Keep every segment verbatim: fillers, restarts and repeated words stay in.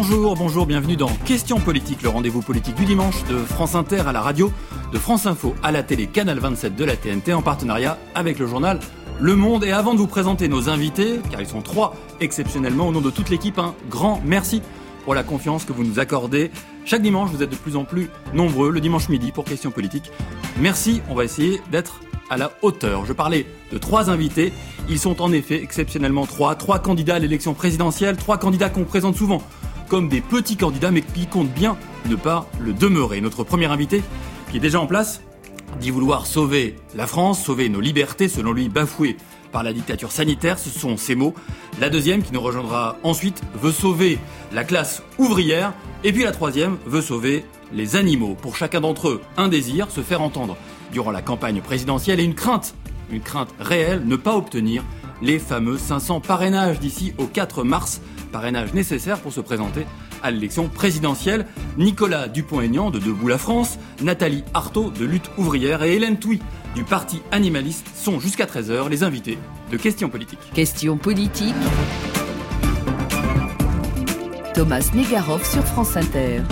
Bonjour, bonjour, bienvenue dans Question politique, le rendez-vous politique du dimanche de France Inter à la radio, de France Info à la télé, Canal vingt-sept de la T N T en partenariat avec le journal Le Monde. Et avant de vous présenter nos invités, car ils sont trois exceptionnellement, au nom de toute l'équipe, un grand merci pour la confiance que vous nous accordez. Chaque dimanche, vous êtes de plus en plus nombreux, le dimanche midi pour Question politique. Merci, on va essayer d'être à la hauteur. Je parlais de trois invités. Ils sont en effet exceptionnellement trois. Trois candidats à l'élection présidentielle. Trois candidats qu'on présente souvent comme des petits candidats, mais qui comptent bien ne pas le demeurer. Notre premier invité, qui est déjà en place, dit vouloir sauver la France, sauver nos libertés, selon lui bafouées par la dictature sanitaire. Ce sont ses mots. La deuxième, qui nous rejoindra ensuite, veut sauver la classe ouvrière. Et puis la troisième veut sauver les animaux. Pour chacun d'entre eux, un désir, se faire entendre durant la campagne présidentielle, et une crainte, une crainte réelle, ne pas obtenir les fameux cinq cents parrainages d'ici au quatre mars, parrainages nécessaires pour se présenter à l'élection présidentielle. Nicolas Dupont-Aignan de Debout la France, Nathalie Arthaud de Lutte ouvrière et Hélène Touy du Parti animaliste sont jusqu'à treize heures les invités de Question politique. Question politique. Thomas Negaroff sur France Inter.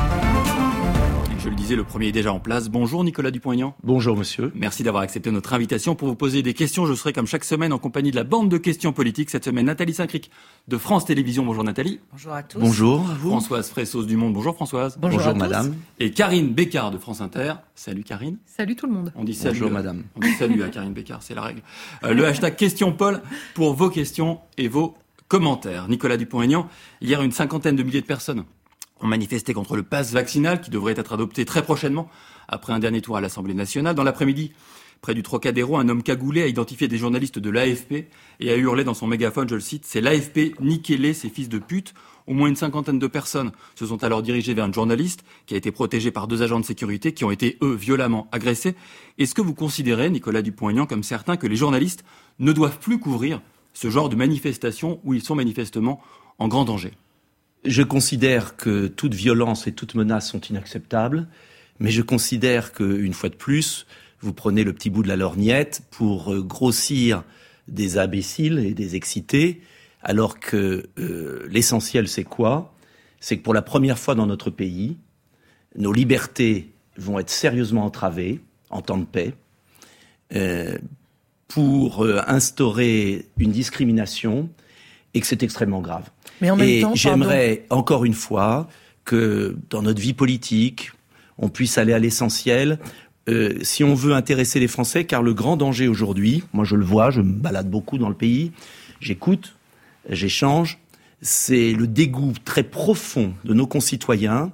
Je le disais, le premier est déjà en place. Bonjour Nicolas Dupont-Aignan. Bonjour monsieur. Merci d'avoir accepté notre invitation pour vous poser des questions. Je serai comme chaque semaine en compagnie de la bande de questions politiques. Cette semaine, Nathalie Saint-Cric de France Télévisions. Bonjour Nathalie. Bonjour à tous. Bonjour à vous. Françoise Fressos du Monde. Bonjour Françoise. Bonjour, Bonjour à madame. tous. Et Karine Bécard de France Inter. Salut Karine. Salut tout le monde. On dit salut. Bonjour euh, madame. On dit salut à Karine Bécard, c'est la règle. Euh, le hashtag Question Paul pour vos questions et vos commentaires. Nicolas Dupont-Aignan, hier une cinquantaine de milliers de personnes ont manifesté contre le pass vaccinal qui devrait être adopté très prochainement après un dernier tour à l'Assemblée nationale. Dans l'après-midi, près du Trocadéro, un homme cagoulé a identifié des journalistes de l'A F P et a hurlé dans son mégaphone, je le cite, « C'est l'A F P, niquez-les, ces fils de pute ». Au moins une cinquantaine de personnes se sont alors dirigées vers un journaliste qui a été protégé par deux agents de sécurité qui ont été, eux, violemment agressés. Est-ce que vous considérez, Nicolas Dupont-Aignan, comme certains, que les journalistes ne doivent plus couvrir ce genre de manifestations où ils sont manifestement en grand danger ? Je considère que toute violence et toute menace sont inacceptables, mais je considère qu'une fois de plus, vous prenez le petit bout de la lorgnette pour grossir des imbéciles et des excités, alors que euh, l'essentiel c'est quoi ? C'est que pour la première fois dans notre pays, nos libertés vont être sérieusement entravées en temps de paix, euh, pour euh, instaurer une discrimination, et que c'est extrêmement grave. Mais en même et temps, j'aimerais encore une fois que dans notre vie politique, on puisse aller à l'essentiel. Euh, si on veut intéresser les Français, car le grand danger aujourd'hui, moi je le vois, je me balade beaucoup dans le pays, j'écoute, j'échange, c'est le dégoût très profond de nos concitoyens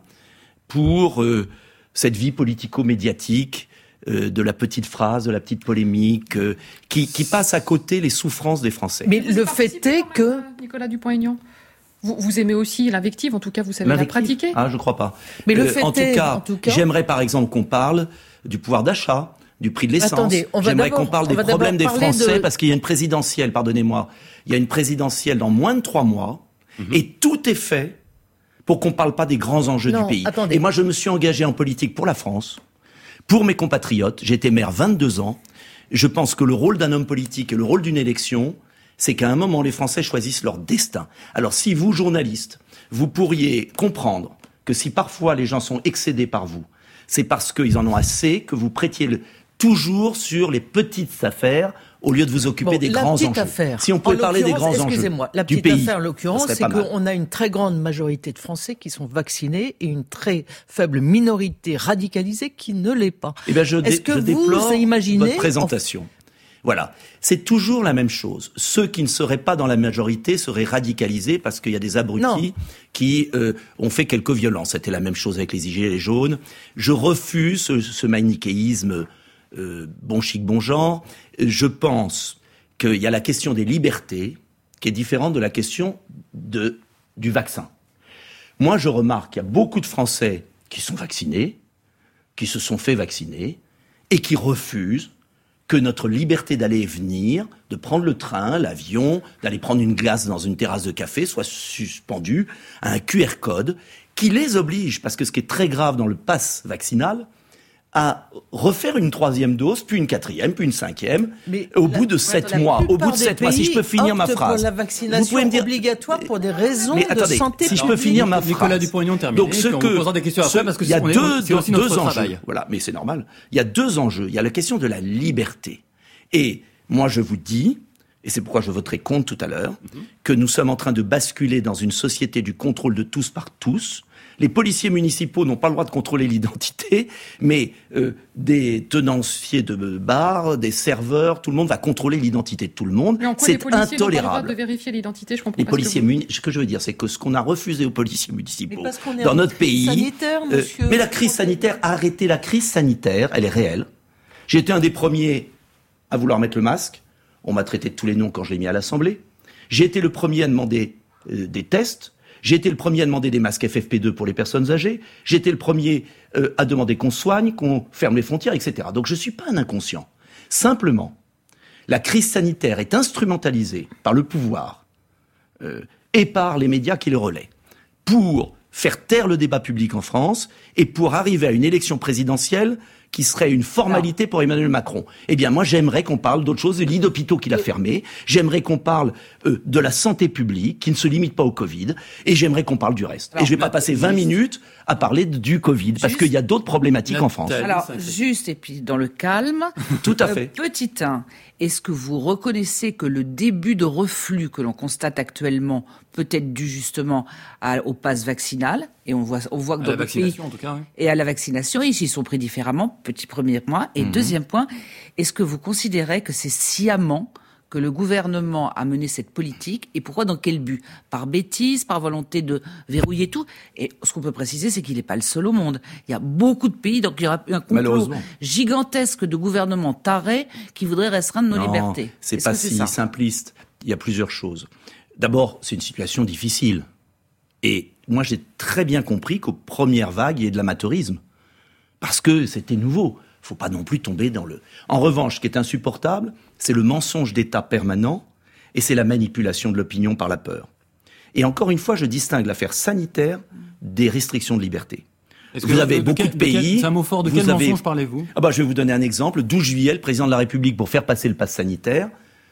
pour euh, cette vie politico-médiatique, euh, de la petite phrase, de la petite polémique, euh, qui, qui passe à côté les souffrances des Français. Mais le fait est que... Nicolas Dupont-Aignan, vous, vous aimez aussi l'invective, en tout cas vous savez la pratiquer. Ah, je crois pas. Mais le Euh, fait en, tout est, cas, en tout cas- j'aimerais par exemple qu'on parle du pouvoir d'achat, du prix de l'essence. Attendez, on va J'aimerais d'abord- qu'on parle on des va problèmes des d'abord parler Français de- parce qu'il y a une présidentielle, pardonnez-moi, il y a une présidentielle dans moins de trois mois Mhm. et tout est fait pour qu'on parle pas des grands enjeux Non, du pays. attendez. Et moi, je me suis engagé en politique pour la France, pour mes compatriotes. J'ai été maire vingt-deux ans. Je pense que le rôle d'un homme politique et le rôle d'une élection, c'est qu'à un moment, les Français choisissent leur destin. Alors si vous, journalistes, vous pourriez comprendre que si parfois les gens sont excédés par vous, c'est parce qu'ils en ont assez que vous prêtiez le, toujours sur les petites affaires au lieu de vous occuper Bon, des la grands petite enjeux. affaire, Si on pouvait en parler des l'occurrence, grands enjeux excusez-moi, la du petite pays, affaire, en l'occurrence, ça serait c'est pas mal. qu'on a une très grande majorité de Français qui sont vaccinés et une très faible minorité radicalisée qui ne l'est pas. Eh bien, je, dé- Est-ce que je vous déplore imaginez votre présentation. Voilà. C'est toujours la même chose. Ceux qui ne seraient pas dans la majorité seraient radicalisés parce qu'il y a des abrutis Non. qui euh, ont fait quelques violences. C'était la même chose avec les gilets jaunes. Je refuse ce, ce manichéisme euh, bon chic, bon genre. Je pense qu'il y a la question des libertés qui est différente de la question de, du vaccin. Moi, je remarque qu'il y a beaucoup de Français qui sont vaccinés, qui se sont fait vacciner et qui refusent que notre liberté d'aller et venir, de prendre le train, l'avion, d'aller prendre une glace dans une terrasse de café soit suspendue à un Q R code qui les oblige, parce que ce qui est très grave dans le pass vaccinal, à refaire une troisième dose, puis une quatrième, puis une cinquième, Mais au la, bout de sept mois. Au bout de sept mois, si je peux finir ma phrase. Pour la vaccination vous pouvez me dire, obligatoire pour des raisons mais attendez, de santé si publique. je peux finir ma phrase. Nicolas Dupont-Aignan termine. Donc ce que, on vous posera des questions après parce que il y a on est, deux, c'est aussi notre deux enjeux. travail. Voilà, mais c'est normal. Il y a deux enjeux. Il y a la question de la liberté. Et moi, je vous dis, et c'est pourquoi je voterai contre tout à l'heure, mm-hmm. que nous sommes en train de basculer dans une société du contrôle de tous par tous. Les policiers municipaux n'ont pas le droit de contrôler l'identité, mais euh, des tenanciers de bars, des serveurs, tout le monde va contrôler l'identité de tout le monde. Mais en quoi c'est les policiers intolérable. n'ont pas le droit de vérifier l'identité, je comprends les pas policiers ce que vous... muni- ce que je veux dire, c'est que ce qu'on a refusé aux policiers municipaux est dans notre pays, sanitaire, euh, monsieur. mais la crise sanitaire a arrêté la crise sanitaire, elle est réelle. J'ai été un des premiers à vouloir mettre le masque. On m'a traité de tous les noms quand je l'ai mis à l'Assemblée. J'ai été le premier à demander euh, des tests. J'ai été le premier à demander des masques F F P deux pour les personnes âgées. J'ai été le premier euh, à demander qu'on soigne, qu'on ferme les frontières, et cetera. Donc je ne suis pas un inconscient. Simplement, la crise sanitaire est instrumentalisée par le pouvoir euh, et par les médias qui le relaient pour faire taire le débat public en France et pour arriver à une élection présidentielle qui serait une formalité non. pour Emmanuel Macron. Eh bien, moi, j'aimerais qu'on parle d'autre chose, des lits d'hôpitaux qu'il a fermés. J'aimerais qu'on parle euh, de la santé publique, qui ne se limite pas au Covid. Et j'aimerais qu'on parle du reste. Alors, et je vais pas passer vingt minutes à parler du Covid, juste, parce qu'il y a d'autres problématiques en France. Alors, juste, et puis dans le calme. Tout à fait. Euh, petit un, est-ce que vous reconnaissez que le début de reflux que l'on constate actuellement peut être dû justement à, au pass vaccinal, et on voit, on voit que à dans la vaccination, pays, en tout cas, oui. et à la vaccination, ici ils sont pris différemment, petit premier point. Et mmh. deuxième point, est-ce que vous considérez que c'est sciemment que le gouvernement a mené cette politique, et pourquoi, dans quel but? Par bêtise, par volonté de verrouiller tout? Et ce qu'on peut préciser, c'est qu'il n'est pas le seul au monde. Il y a beaucoup de pays, donc il y aura un complot gigantesque de gouvernements tarés qui voudraient restreindre nos non, libertés. c'est Est-ce pas que c'est si ça simpliste. Il y a plusieurs choses. D'abord, c'est une situation difficile. Et moi, j'ai très bien compris qu'aux premières vagues, il y ait de l'amateurisme. Parce que c'était nouveau. Il ne faut pas non plus tomber dans le... En revanche, ce qui est insupportable, c'est le mensonge d'État permanent et c'est la manipulation de l'opinion par la peur. Et encore une fois, je distingue l'affaire sanitaire des restrictions de liberté. Est-ce vous que avez de beaucoup quel, de pays... De quel, c'est un mot fort. De quel avez... mensonge parlez-vous? Ah bah, je vais vous donner un exemple. Le douze juillet, le président de la République, pour faire passer le pass sanitaire,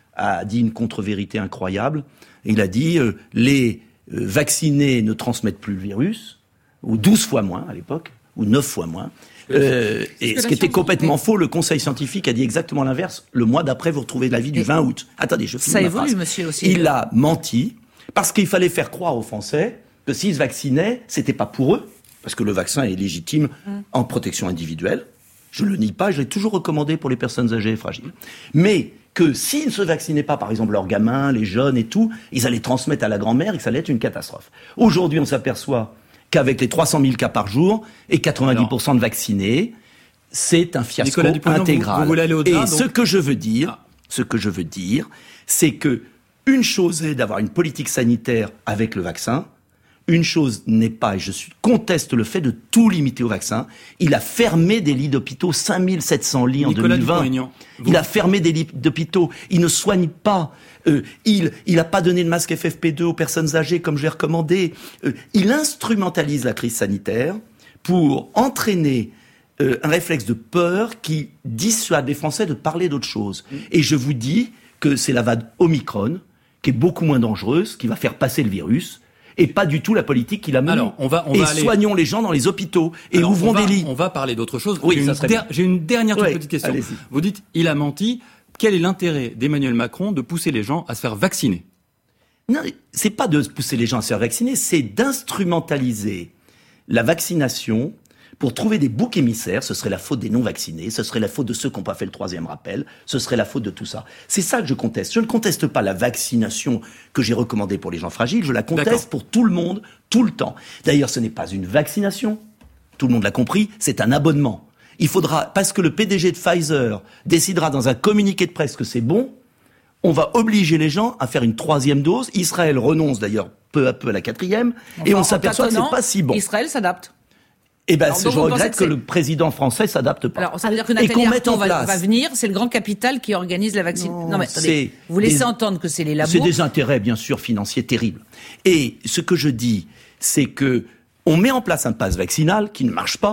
a dit une contre-vérité incroyable. Il a dit euh, les euh, vaccinés ne transmettent plus le virus, ou douze fois moins à l'époque, ou neuf fois moins. Euh, et ce qui était complètement faux, le Conseil scientifique a dit exactement l'inverse. Le mois d'après, vous retrouvez l'avis du vingt août. Attendez, je finis Ça ma évolue, phrase. monsieur, aussi. Il a menti, parce qu'il fallait faire croire aux Français que s'ils se vaccinaient, c'était pas pour eux, parce que le vaccin est légitime mmh. en protection individuelle. Je le nie pas, je l'ai toujours recommandé pour les personnes âgées et fragiles. Mais que s'ils ne se vaccinaient pas, par exemple leurs gamins, les jeunes et tout, ils allaient transmettre à la grand-mère et que ça allait être une catastrophe. Aujourd'hui, on s'aperçoit qu'avec les trois cent mille cas par jour et quatre-vingt-dix pour cent de vaccinés, c'est un fiasco intégral. Vous, vous voulez aller au-delà, et donc... ce que je veux dire, ah. ce que je veux dire, c'est que une chose est d'avoir une politique sanitaire avec le vaccin. Une chose n'est pas, et je conteste le fait de tout limiter au vaccin. Il a fermé des lits d'hôpitaux, cinq mille sept cents lits Nicolas en deux mille vingt. Il a fermé des lits d'hôpitaux. Il ne soigne pas. Euh, il il n'a pas donné de masque F F P deux aux personnes âgées comme je l'ai recommandé. Euh, il instrumentalise la crise sanitaire pour entraîner euh, un réflexe de peur qui dissuade les Français de parler d'autre chose. Mmh. Et je vous dis que c'est la vague Omicron qui est beaucoup moins dangereuse, qui va faire passer le virus. Et pas du tout la politique qu'il a menée. Alors, on va, on et va aller... soignons les gens dans les hôpitaux et Alors, ouvrons va, des lits. On va parler d'autre chose. Oui, j'ai, ça une serait der... j'ai une dernière toute ouais, petite question. Allez-y. Vous dites, il a menti. Quel est l'intérêt d'Emmanuel Macron de pousser les gens à se faire vacciner? Non, c'est pas de pousser les gens à se faire vacciner, c'est d'instrumentaliser la vaccination pour trouver des boucs émissaires. Ce serait la faute des non-vaccinés, ce serait la faute de ceux qui n'ont pas fait le troisième rappel, ce serait la faute de tout ça. C'est ça que je conteste. Je ne conteste pas la vaccination que j'ai recommandée pour les gens fragiles, je la conteste D'accord. pour tout le monde, tout le temps. D'ailleurs, ce n'est pas une vaccination, tout le monde l'a compris, c'est un abonnement. Il faudra, parce que le P D G de Pfizer décidera dans un communiqué de presse que c'est bon, on va obliger les gens à faire une troisième dose. Israël renonce d'ailleurs peu à peu à la quatrième, enfin, et on s'aperçoit que c'est pas si bon. Israël s'adapte. Eh ben, je regrette que, que le président français s'adapte pas. Alors, ça veut dire que Nathalie Arthaud va, va venir, c'est le grand capital qui organise la vaccination. Non, non, mais attendez, vous laissez des, entendre que c'est les labos. C'est des intérêts, bien sûr, financiers terribles. Et ce que je dis, c'est que on met en place un pass vaccinal qui ne marche pas,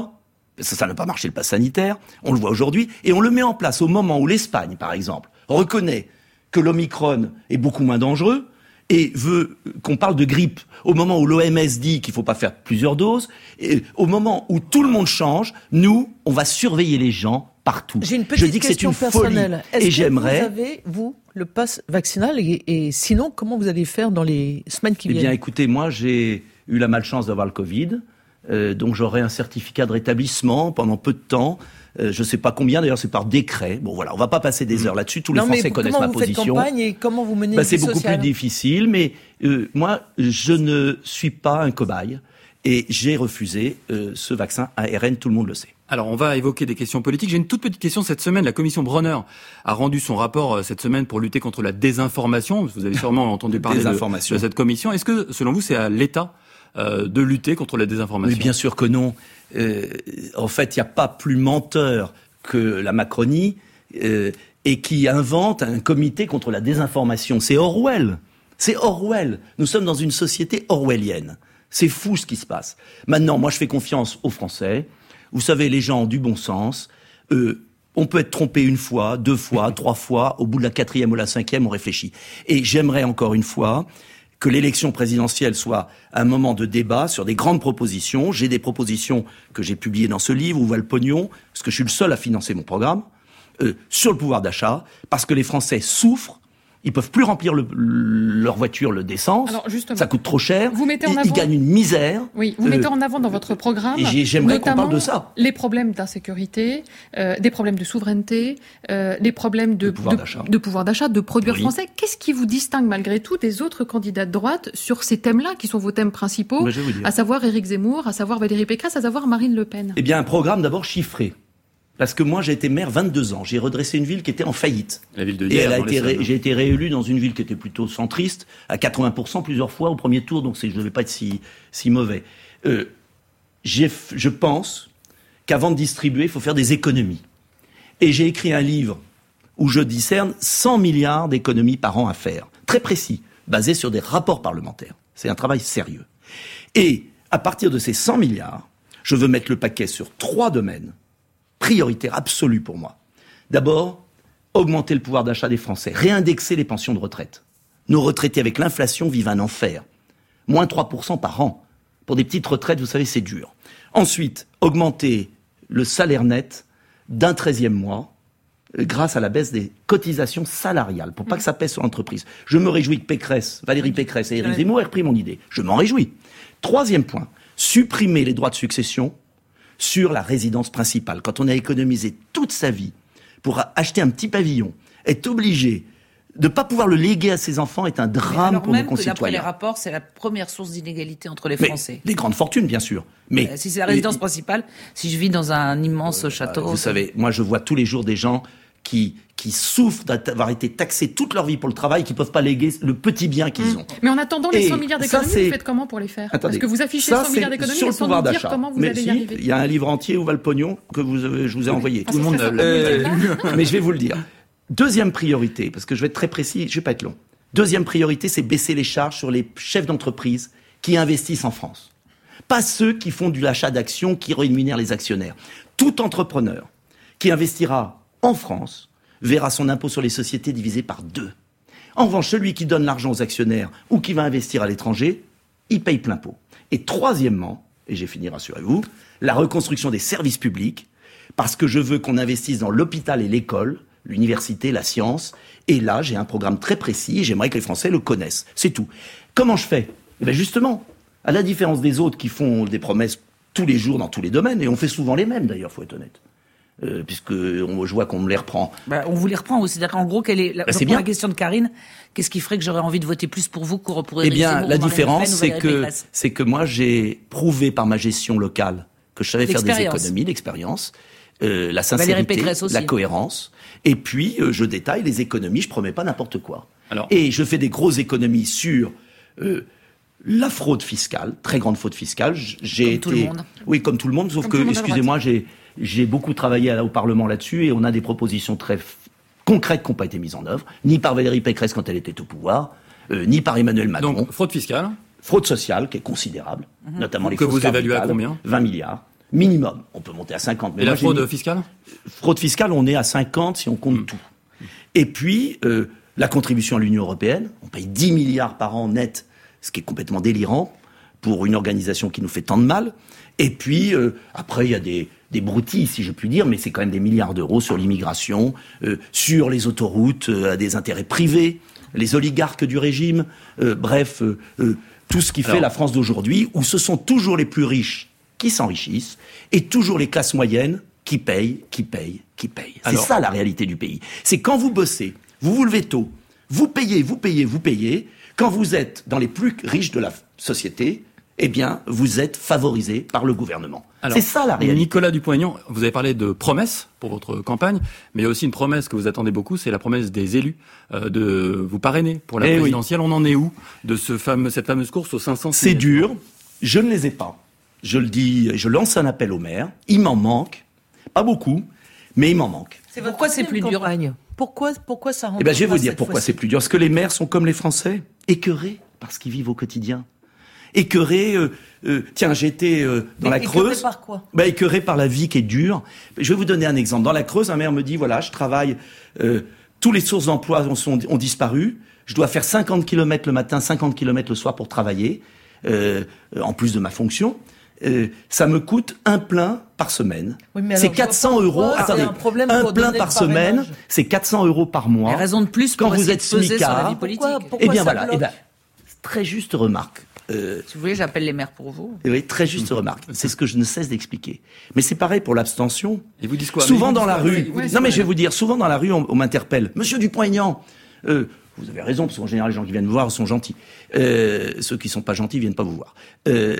Ça, ça n'a pas marché le pass sanitaire, on le voit aujourd'hui, et on le met en place au moment où l'Espagne, par exemple, reconnaît que l'Omicron est beaucoup moins dangereux et veut qu'on parle de grippe, au moment où l'O M S dit qu'il ne faut pas faire plusieurs doses, et au moment où tout le monde change, nous, on va surveiller les gens partout. J'ai une petite Je dis que c'est une personnelle. folie, Est-ce et que j'aimerais... vous avez, vous, le pass vaccinal, et, et sinon, comment vous allez faire dans les semaines qui eh viennent ? Eh bien, écoutez, moi, j'ai eu la malchance d'avoir le Covid, euh, donc j'aurai un certificat de rétablissement pendant peu de temps. Euh, je ne sais pas combien, d'ailleurs, c'est par décret. Bon, voilà, on va pas passer des heures là-dessus. Tous les non, Français mais connaissent ma vous position. Comment vous faites campagne et comment vous menez bah, une c'est vie beaucoup sociale ? plus difficile, mais euh, moi, je ne suis pas un cobaye et j'ai refusé euh, ce vaccin A R N, tout le monde le sait. Alors, on va évoquer des questions politiques. J'ai une toute petite question cette semaine. La commission Bronner a rendu son rapport euh, cette semaine pour lutter contre la désinformation. Vous avez sûrement entendu parler de, de cette commission. Est-ce que, selon vous, c'est à l'État euh, de lutter contre la désinformation ? Oui, bien sûr que non. Euh, en fait, il n'y a pas plus menteur que la Macronie, euh, et qui invente un comité contre la désinformation. C'est Orwell. C'est Orwell. Nous sommes dans une société orwellienne. C'est fou ce qui se passe. Maintenant, moi, je fais confiance aux Français. Vous savez, les gens ont du bon sens. Euh, on peut être trompé une fois, deux fois, trois fois. Au bout de la quatrième ou la cinquième, on réfléchit. Et j'aimerais encore une fois que l'élection présidentielle soit un moment de débat sur des grandes propositions. J'ai des propositions que j'ai publiées dans ce livre, Où va le pognon, parce que je suis le seul à financer mon programme, euh, sur le pouvoir d'achat, parce que les Français souffrent. Ils peuvent plus remplir le, leur voiture le d'essence. Ça coûte trop cher. Vous mettez en ils, avant... ils gagnent une misère. Oui, vous euh, mettez en avant dans votre programme. Et j'aimerais qu'on parle de ça. Les problèmes d'insécurité, euh, des problèmes de souveraineté, euh, les problèmes de, de pouvoir de, d'achat, de, pouvoir d'achat, de produire oui. français. Qu'est-ce qui vous distingue malgré tout des autres candidats de droite sur ces thèmes-là, qui sont vos thèmes principaux, à savoir Éric Zemmour, à savoir Valérie Pécresse, à savoir Marine Le Pen ? Eh bien, un programme d'abord chiffré. Parce que moi, j'ai été maire vingt-deux ans. J'ai redressé une ville qui était en faillite. La ville de Et Hier, elle a dans été les ré... j'ai été réélu dans une ville qui était plutôt centriste, à quatre-vingts pour cent plusieurs fois au premier tour, donc c'est... je ne devais pas être si, si mauvais. Euh, j'ai... Je pense qu'avant de distribuer, il faut faire des économies. Et j'ai écrit un livre où je discerne cent milliards d'économies par an à faire. Très précis, basé sur des rapports parlementaires. C'est un travail sérieux. Et à partir de ces cent milliards, je veux mettre le paquet sur trois domaines prioritaire absolue pour moi. D'abord, augmenter le pouvoir d'achat des Français, réindexer les pensions de retraite. Nos retraités, avec l'inflation, vivent un enfer. Moins trois pour cent par an. Pour des petites retraites, vous savez, c'est dur. Ensuite, augmenter le salaire net d'un treizième mois grâce à la baisse des cotisations salariales, pour pas que ça pèse sur l'entreprise. Je me réjouis que Pécresse, Valérie Pécresse et Éric Zemmour aient repris mon idée. Je m'en réjouis. Troisième point, supprimer les droits de succession sur la résidence principale. Quand on a économisé toute sa vie pour acheter un petit pavillon, être obligé de ne pas pouvoir le léguer à ses enfants est un drame pour nos concitoyens. Que d'après les rapports, c'est la première source d'inégalité entre les Français. Mais les grandes fortunes, bien sûr. Mais euh, si c'est la résidence et, principale, si je vis dans un immense euh, château... Vous savez, moi je vois tous les jours des gens qui, qui souffrent d'avoir été taxés toute leur vie pour le travail, qui ne peuvent pas léguer le petit bien qu'ils mmh. ont. Mais en attendant les cent milliards d'économies, ça, vous faites comment pour les faire ? Attendez, parce que vous affichez ça, cent milliards d'économies sur le sans pouvoir nous dire d'achat. comment vous mais allez si, y arriver. Il y a un livre entier, Où va le pognon, que vous avez, je vous ai envoyé. Ah, Tout le monde l'a euh, lu. Mais je vais vous le dire. Deuxième priorité, parce que je vais être très précis, je ne vais pas être long. Deuxième priorité, c'est baisser les charges sur les chefs d'entreprise qui investissent en France. Pas ceux qui font de l'achat d'actions, qui rémunèrent les actionnaires. Tout entrepreneur qui investira en France verra son impôt sur les sociétés divisé par deux. En revanche, celui qui donne l'argent aux actionnaires ou qui va investir à l'étranger, il paye plein pot. Et troisièmement, et j'ai fini, rassurez-vous, la reconstruction des services publics, parce que je veux qu'on investisse dans l'hôpital et l'école, l'université, la science, et là, j'ai un programme très précis, et j'aimerais que les Français le connaissent. C'est tout. Comment je fais ? Eh bien justement, à la différence des autres qui font des promesses tous les jours dans tous les domaines, et on fait souvent les mêmes d'ailleurs, faut être honnête. Euh, puisque on, je vois qu'on me les reprend. Bah, on vous les reprend aussi. C'est-à-dire, en gros, quelle est la, bah, c'est bien. La question de Karine, qu'est-ce qui ferait que j'aurais envie de voter plus pour vous que pour Éric Eh bien, Zemmour, la différence, c'est que, Pécresse. c'est que moi, j'ai prouvé par ma gestion locale que je savais faire des économies, l'expérience, euh, la sincérité, la cohérence. Et puis, euh, je détaille les économies, je promets pas n'importe quoi. Alors, et je fais des grosses économies sur euh, la fraude fiscale, très grande fraude fiscale. J'ai comme été, tout le monde. Oui, comme tout le monde, sauf comme que, excusez-moi, j'ai, j'ai beaucoup travaillé au Parlement là-dessus et on a des propositions très f- concrètes qui n'ont pas été mises en œuvre, ni par Valérie Pécresse quand elle était au pouvoir, euh, ni par Emmanuel Macron. Donc, fraude fiscale. Fraude sociale, qui est considérable, mmh. notamment les que fausses vous évaluez capitales, à combien ? vingt milliards. Minimum. On peut monter à cinquante. Mais Et la fraude mis... fiscale ? Fraude fiscale, on est à cinquante si on compte mmh. tout. Et puis, euh, la contribution à l'Union européenne, on paye dix milliards par an net, ce qui est complètement délirant pour une organisation qui nous fait tant de mal. Et puis, euh, après, il y a des, des broutilles, si je puis dire, mais c'est quand même des milliards d'euros sur l'immigration, euh, sur les autoroutes euh, à des intérêts privés, les oligarques du régime, euh, bref, euh, euh, tout ce qui fait Alors, la France d'aujourd'hui, où ce sont toujours les plus riches qui s'enrichissent, et toujours les classes moyennes qui payent, qui payent, qui payent. C'est Alors, ça la réalité du pays. C'est quand vous bossez, vous vous levez tôt, vous payez, vous payez, vous payez, quand vous êtes dans les plus riches de la société, eh bien, vous êtes favorisé par le gouvernement. Alors, c'est ça la réalité. Nicolas Dupont-Aignan, vous avez parlé de promesses pour votre campagne, mais il y a aussi une promesse que vous attendez beaucoup, c'est la promesse des élus euh, de vous parrainer pour la eh présidentielle. Oui. On en est où de ce fameux, cette fameuse course aux cinq cents C'est dur, je ne les ai pas. Je le dis, je lance un appel aux maires. Il m'en manque, pas beaucoup, mais il m'en manque. C'est pourquoi c'est plus dur Pourquoi, pourquoi ça rend Eh ben, je vais vous dire pourquoi fois-ci. C'est plus dur. Parce que les maires sont comme les Français, écœurés parce qu'ils vivent au quotidien. Écœurés, euh, euh, tiens, j'étais euh, dans mais la Creuse. Écœurés par quoi ? Bah, écœurés par la vie qui est dure. Je vais vous donner un exemple. Dans la Creuse, un maire me dit, voilà, je travaille, euh, tous les sources d'emploi ont, sont, ont disparu. Je dois faire cinquante kilomètres le matin, cinquante kilomètres le soir pour travailler, euh, en plus de ma fonction. Euh, ça me coûte un plein par semaine. Oui, c'est quatre cents euros. Attendez, un, un plein par semaine, c'est quatre cents euros par mois. Il y a raison de plus quand vous êtes smicard. Pourquoi, pourquoi Eh bien voilà. Eh ben, très juste remarque. Euh, si vous voulez, j'appelle les maires pour vous. Oui, très juste mmh. remarque. C'est ce que je ne cesse d'expliquer. Mais c'est pareil pour l'abstention. Et vous dites quoi ? Souvent dans la rue. Oui, non, mais je vais vous dire. Souvent dans la rue, on, on m'interpelle. Monsieur Dupont-Aignan. Euh, vous avez raison, parce qu'en général, les gens qui viennent me voir sont gentils. Euh, ceux qui sont pas gentils viennent pas vous voir. Euh,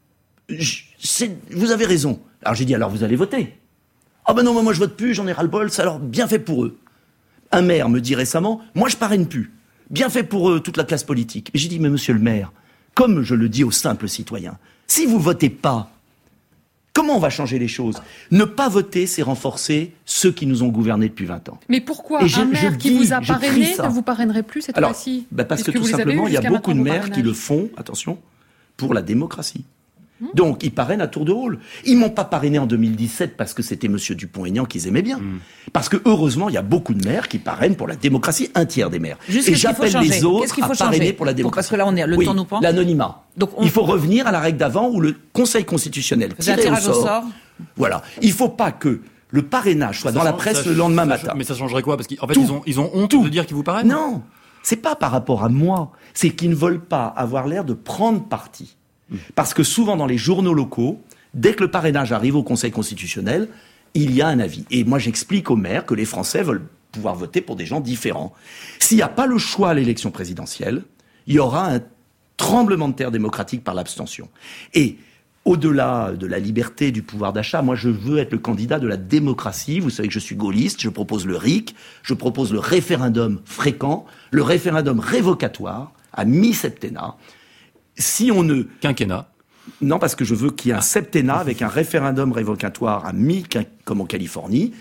C'est, vous avez raison. Alors j'ai dit, alors vous allez voter. Ah ben non, moi je vote plus, j'en ai ras-le-bol, ça alors bien fait pour eux. Un maire me dit récemment, moi je parraine plus. Bien fait pour eux, toute la classe politique. Et j'ai dit, mais monsieur le maire, comme je le dis aux simples citoyens, si vous votez pas, comment on va changer les choses ? Ne pas voter, c'est renforcer ceux qui nous ont gouvernés depuis vingt ans. Mais pourquoi et je, un maire je qui dis, vous a parrainé ne vous parrainerait plus cette fois-ci ? Bah parce que, que tout simplement, il y a beaucoup de maires qui le font, attention, pour la démocratie. Donc, ils parrainent à tour de rôle. Ils m'ont pas parrainé en deux mille dix-sept parce que c'était Monsieur Dupont-Aignan qu'ils aimaient bien. Mmh. Parce que, heureusement, il y a beaucoup de maires qui parrainent pour la démocratie, un tiers des maires. Juste et j'appelle les autres à parrainer changer pour la démocratie. Parce que là, on est, le oui, temps nous prend. L'anonymat. Donc, on... Il faut revenir à la règle d'avant où le Conseil constitutionnel tirait au sort. sort. Voilà. Il faut pas que le parrainage soit ça dans change, la presse ça, le lendemain ça, matin. Mais ça changerait quoi ? Parce qu'en fait, Tout. ils ont, ils ont honte Tout. de dire qu'ils vous parrainent ? Non. C'est pas par rapport à moi. C'est qu'ils ne veulent pas avoir l'air de prendre parti. Parce que souvent dans les journaux locaux, dès que le parrainage arrive au Conseil constitutionnel, il y a un avis. Et moi j'explique aux maires que les Français veulent pouvoir voter pour des gens différents. S'il n'y a pas le choix à l'élection présidentielle, il y aura un tremblement de terre démocratique par l'abstention. Et au-delà de la liberté, du pouvoir d'achat, moi je veux être le candidat de la démocratie. Vous savez que je suis gaulliste, je propose le R I C, je propose le référendum fréquent, le référendum révocatoire à mi-septennat. Si on ne... Quinquennat. Non, parce que je veux qu'il y ait un septennat avec un référendum révocatoire à mi, comme en Californie.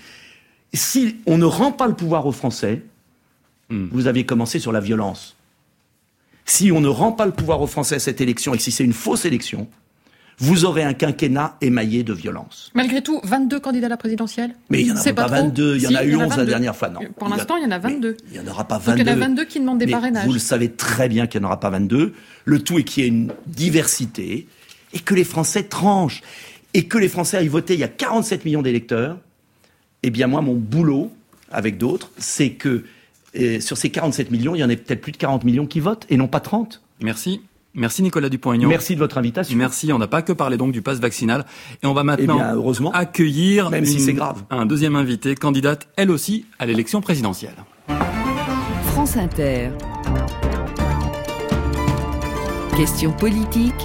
Si on ne rend pas le pouvoir aux Français, mm. vous avez commencé sur la violence. Si on ne rend pas le pouvoir aux Français à cette élection, et si c'est une fausse élection, vous aurez un quinquennat émaillé de violence. Malgré tout, vingt-deux candidats à la présidentielle. Mais il n'y en a pas, pas vingt-deux, il y en si, a eu onze la dernière fois. Non. Pour l'instant, il y en a vingt-deux. Mais il n'y en aura pas vingt-deux. Donc il y en a vingt-deux qui demandent des mais parrainages. Vous le savez très bien qu'il n'y en aura pas vingt-deux. Le tout est qu'il y ait une diversité et que les Français tranchent. Et que les Français aillent voter. Il y a quarante-sept millions d'électeurs. Eh bien moi, mon boulot, avec d'autres, c'est que euh, sur ces quarante-sept millions, il y en a peut-être plus de quarante millions qui votent et non pas trente. Merci. Merci Nicolas Dupont-Aignan. Merci de votre invitation. Merci, on n'a pas que parlé donc du pass vaccinal. Et on va maintenant eh bien, heureusement, accueillir même si c'est grave. un deuxième invité, candidate elle aussi à l'élection présidentielle. France Inter. Question politique.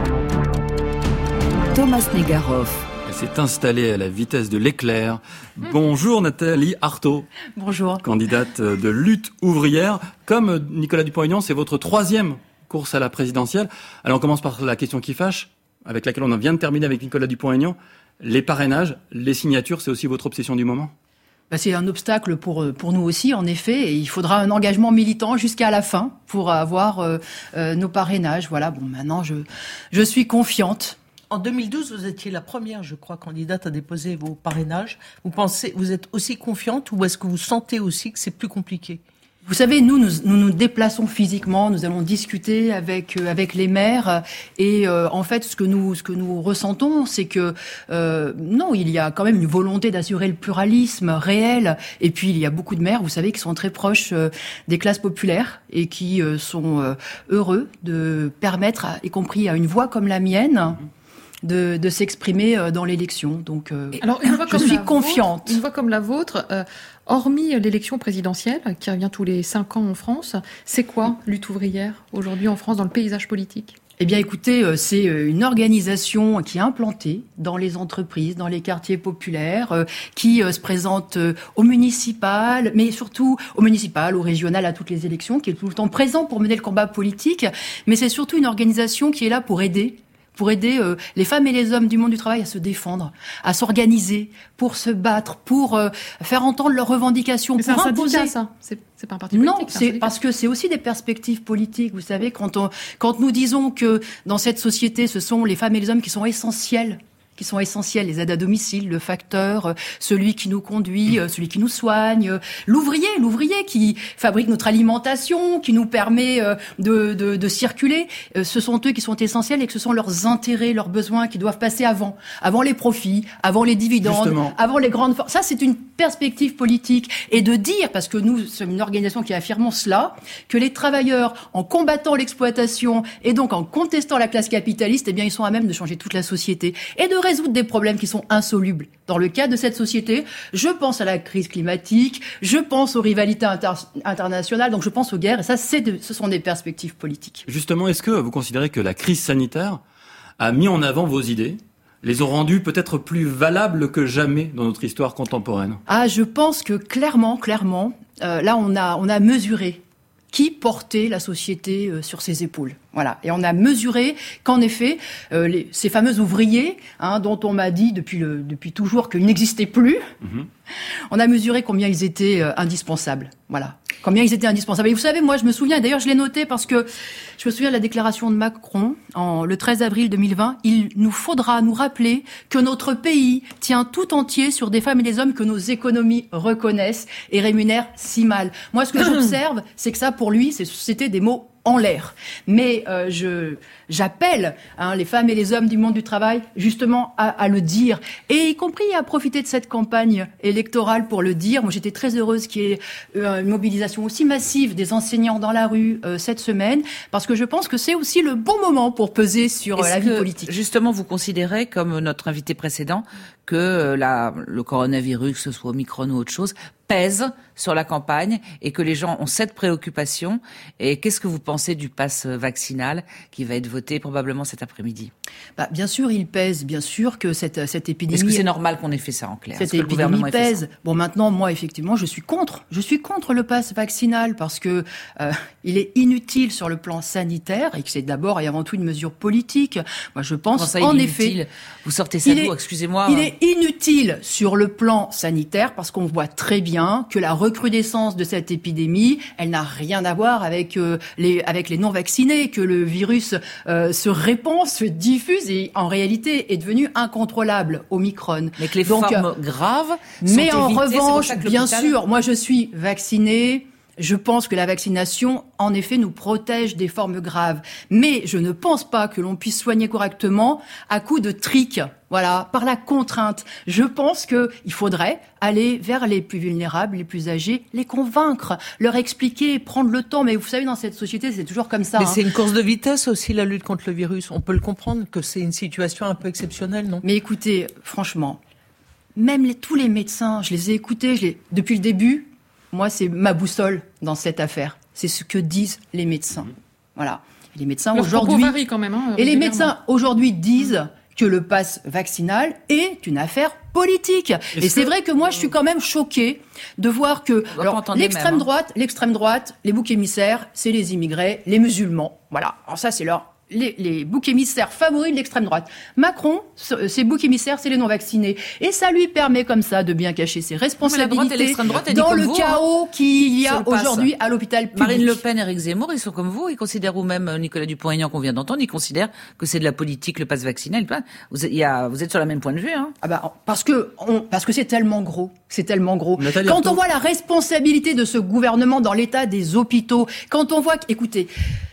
Thomas Negaroff. Elle s'est installée à la vitesse de l'éclair. Bonjour Nathalie Arthaud. Bonjour. Candidate de Lutte ouvrière. Comme Nicolas Dupont-Aignan, c'est votre troisième course à la présidentielle. Alors on commence par la question qui fâche, avec laquelle on vient de terminer avec Nicolas Dupont-Aignan. Les parrainages, les signatures, c'est aussi votre obsession du moment ? Bah, c'est un obstacle pour, pour nous aussi, en effet, et il faudra un engagement militant jusqu'à la fin pour avoir euh, euh, nos parrainages. Voilà, bon, maintenant je, je suis confiante En deux mille douze, vous étiez la première, je crois, candidate à déposer vos parrainages. Vous pensez, vous êtes aussi confiante ou est-ce que vous sentez aussi que c'est plus compliqué ? Vous savez, nous, nous, nous nous déplaçons physiquement, nous allons discuter avec euh, avec les maires, et euh, en fait, ce que nous ce que nous ressentons, c'est que euh, non, il y a quand même une volonté d'assurer le pluralisme réel, et puis il y a beaucoup de maires, vous savez, qui sont très proches euh, des classes populaires et qui euh, sont euh, heureux de permettre, à, y compris à une voix comme la mienne, de, de s'exprimer dans l'élection. Donc, euh, alors une voix je comme suis la confiante. Vôtre, une voix comme la vôtre. Euh, Hormis l'élection présidentielle, qui revient tous les cinq ans en France, c'est quoi Lutte ouvrière aujourd'hui en France dans le paysage politique ? Eh bien, écoutez, c'est une organisation qui est implantée dans les entreprises, dans les quartiers populaires, qui se présente au municipal, mais surtout au municipal, au régional, à toutes les élections, qui est tout le temps présent pour mener le combat politique. Mais c'est surtout une organisation qui est là pour aider pour aider euh, les femmes et les hommes du monde du travail à se défendre, à s'organiser, pour se battre, pour euh, faire entendre leurs revendications. Mais pour c'est un imposer... syndicat, ça. C'est, c'est pas un parti politique. Non, c'est, c'est parce que c'est aussi des perspectives politiques. Vous savez, quand on, quand nous disons que dans cette société, ce sont les femmes et les hommes qui sont essentiels, qui sont essentiels, les aides à domicile, le facteur, celui qui nous conduit, celui qui nous soigne, l'ouvrier, l'ouvrier qui fabrique notre alimentation, qui nous permet de, de, de circuler. Ce sont eux qui sont essentiels et que ce sont leurs intérêts, leurs besoins qui doivent passer avant, avant les profits, avant les dividendes, Justement. avant les grandes forces. Ça, c'est une perspective politique. Et de dire, parce que nous sommes une organisation qui affirmons cela, que les travailleurs, en combattant l'exploitation et donc en contestant la classe capitaliste, eh bien, ils sont à même de changer toute la société et de résoudre des problèmes qui sont insolubles. Dans le cas de cette société, je pense à la crise climatique, je pense aux rivalités inter- internationales, donc je pense aux guerres, et ça, c'est de, ce sont des perspectives politiques. Justement, est-ce que vous considérez que la crise sanitaire a mis en avant vos idées, les ont rendues peut-être plus valables que jamais dans notre histoire contemporaine ? Ah, je pense que clairement, clairement, euh, là, on a, on a mesuré qui portait la société euh, sur ses épaules. Voilà. Et on a mesuré qu'en effet, euh, les, ces fameux ouvriers, hein, dont on m'a dit depuis, le, depuis toujours qu'ils n'existaient plus, mmh. on a mesuré combien ils étaient euh, indispensables. Voilà. Combien ils étaient indispensables. Et vous savez, moi, je me souviens, d'ailleurs, je l'ai noté parce que je me souviens de la déclaration de Macron en, le treize avril deux mille vingt. Il nous faudra nous rappeler que notre pays tient tout entier sur des femmes et des hommes que nos économies reconnaissent et rémunèrent si mal. Moi, ce que j'observe, c'est que ça, pour lui, c'est, c'était des mots en l'air. Mais euh, je j'appelle hein, les femmes et les hommes du monde du travail justement à, à le dire, et y compris à profiter de cette campagne électorale pour le dire. Moi, j'étais très heureuse qu'il y ait euh, une mobilisation aussi massive des enseignants dans la rue euh, cette semaine, parce que je pense que c'est aussi le bon moment pour peser sur Est-ce la vie que, politique. Justement, vous considérez, comme notre invité précédent, que euh, la, le coronavirus, que ce soit Omicron ou autre chose, pèse sur la campagne et que les gens ont cette préoccupation. Et qu'est-ce que vous pensez du pass vaccinal qui va être voté probablement cet après-midi ? Bah, bien sûr, il pèse. Bien sûr que cette, cette épidémie... Est-ce que c'est normal qu'on ait fait ça en clair ? Cette épidémie pèse. Bon, maintenant, moi, effectivement, je suis contre. Je suis contre le pass vaccinal parce que euh, il est inutile sur le plan sanitaire et que c'est d'abord et avant tout une mesure politique. Moi, je pense, ça, en il est effet... Inutile. Vous sortez ça d'où ? Excusez-moi. Il est inutile sur le plan sanitaire parce qu'on voit très bien que la recrudescence de cette épidémie, elle n'a rien à voir avec euh, les avec les non-vaccinés, que le virus euh, se répand, se diffuse et en réalité est devenu incontrôlable, Omicron. Mais que les Donc, formes euh, graves sont mais en évitées, revanche, bien sûr, moi je suis vaccinée. Je pense que la vaccination, en effet, nous protège des formes graves. Mais je ne pense pas que l'on puisse soigner correctement à coup de trick, voilà, par la contrainte. Je pense qu'il faudrait aller vers les plus vulnérables, les plus âgés, les convaincre, leur expliquer, prendre le temps. Mais vous savez, dans cette société, c'est toujours comme ça. Mais hein. c'est une course de vitesse aussi, la lutte contre le virus. On peut le comprendre que c'est une situation un peu exceptionnelle, non ? Mais écoutez, franchement, même les, tous les médecins, je les ai écoutés, je les, depuis le début... Moi, c'est ma boussole dans cette affaire. C'est ce que disent les médecins. Voilà. Et les médecins Leur aujourd'hui. varie quand même, hein, et les médecins aujourd'hui disent que le pass vaccinal est une affaire politique. Est-ce et c'est que... vrai que moi, je suis quand même choquée de voir que alors, l'extrême même, hein. droite, l'extrême droite, les boucs émissaires, c'est les immigrés, les musulmans. Voilà. Alors ça, c'est leur les, les boucs émissaires favoris de l'extrême droite. Macron, ses boucs émissaires, c'est les non-vaccinés. Et ça lui permet comme ça de bien cacher ses responsabilités droite, dans le vous, chaos hein. qu'il y a aujourd'hui à l'hôpital public. Marine Le Pen, Éric Zemmour, ils sont comme vous. Ils considèrent, ou même Nicolas Dupont-Aignan qu'on vient d'entendre, ils considèrent que c'est de la politique, le pass vaccinal. Vous, il y a, vous êtes sur le même point de vue. Hein. Ah bah, parce que on, parce que c'est tellement gros. C'est tellement gros. Nathalie quand Arthaud. On voit la responsabilité de ce gouvernement dans l'état des hôpitaux, quand on voit, écoutez,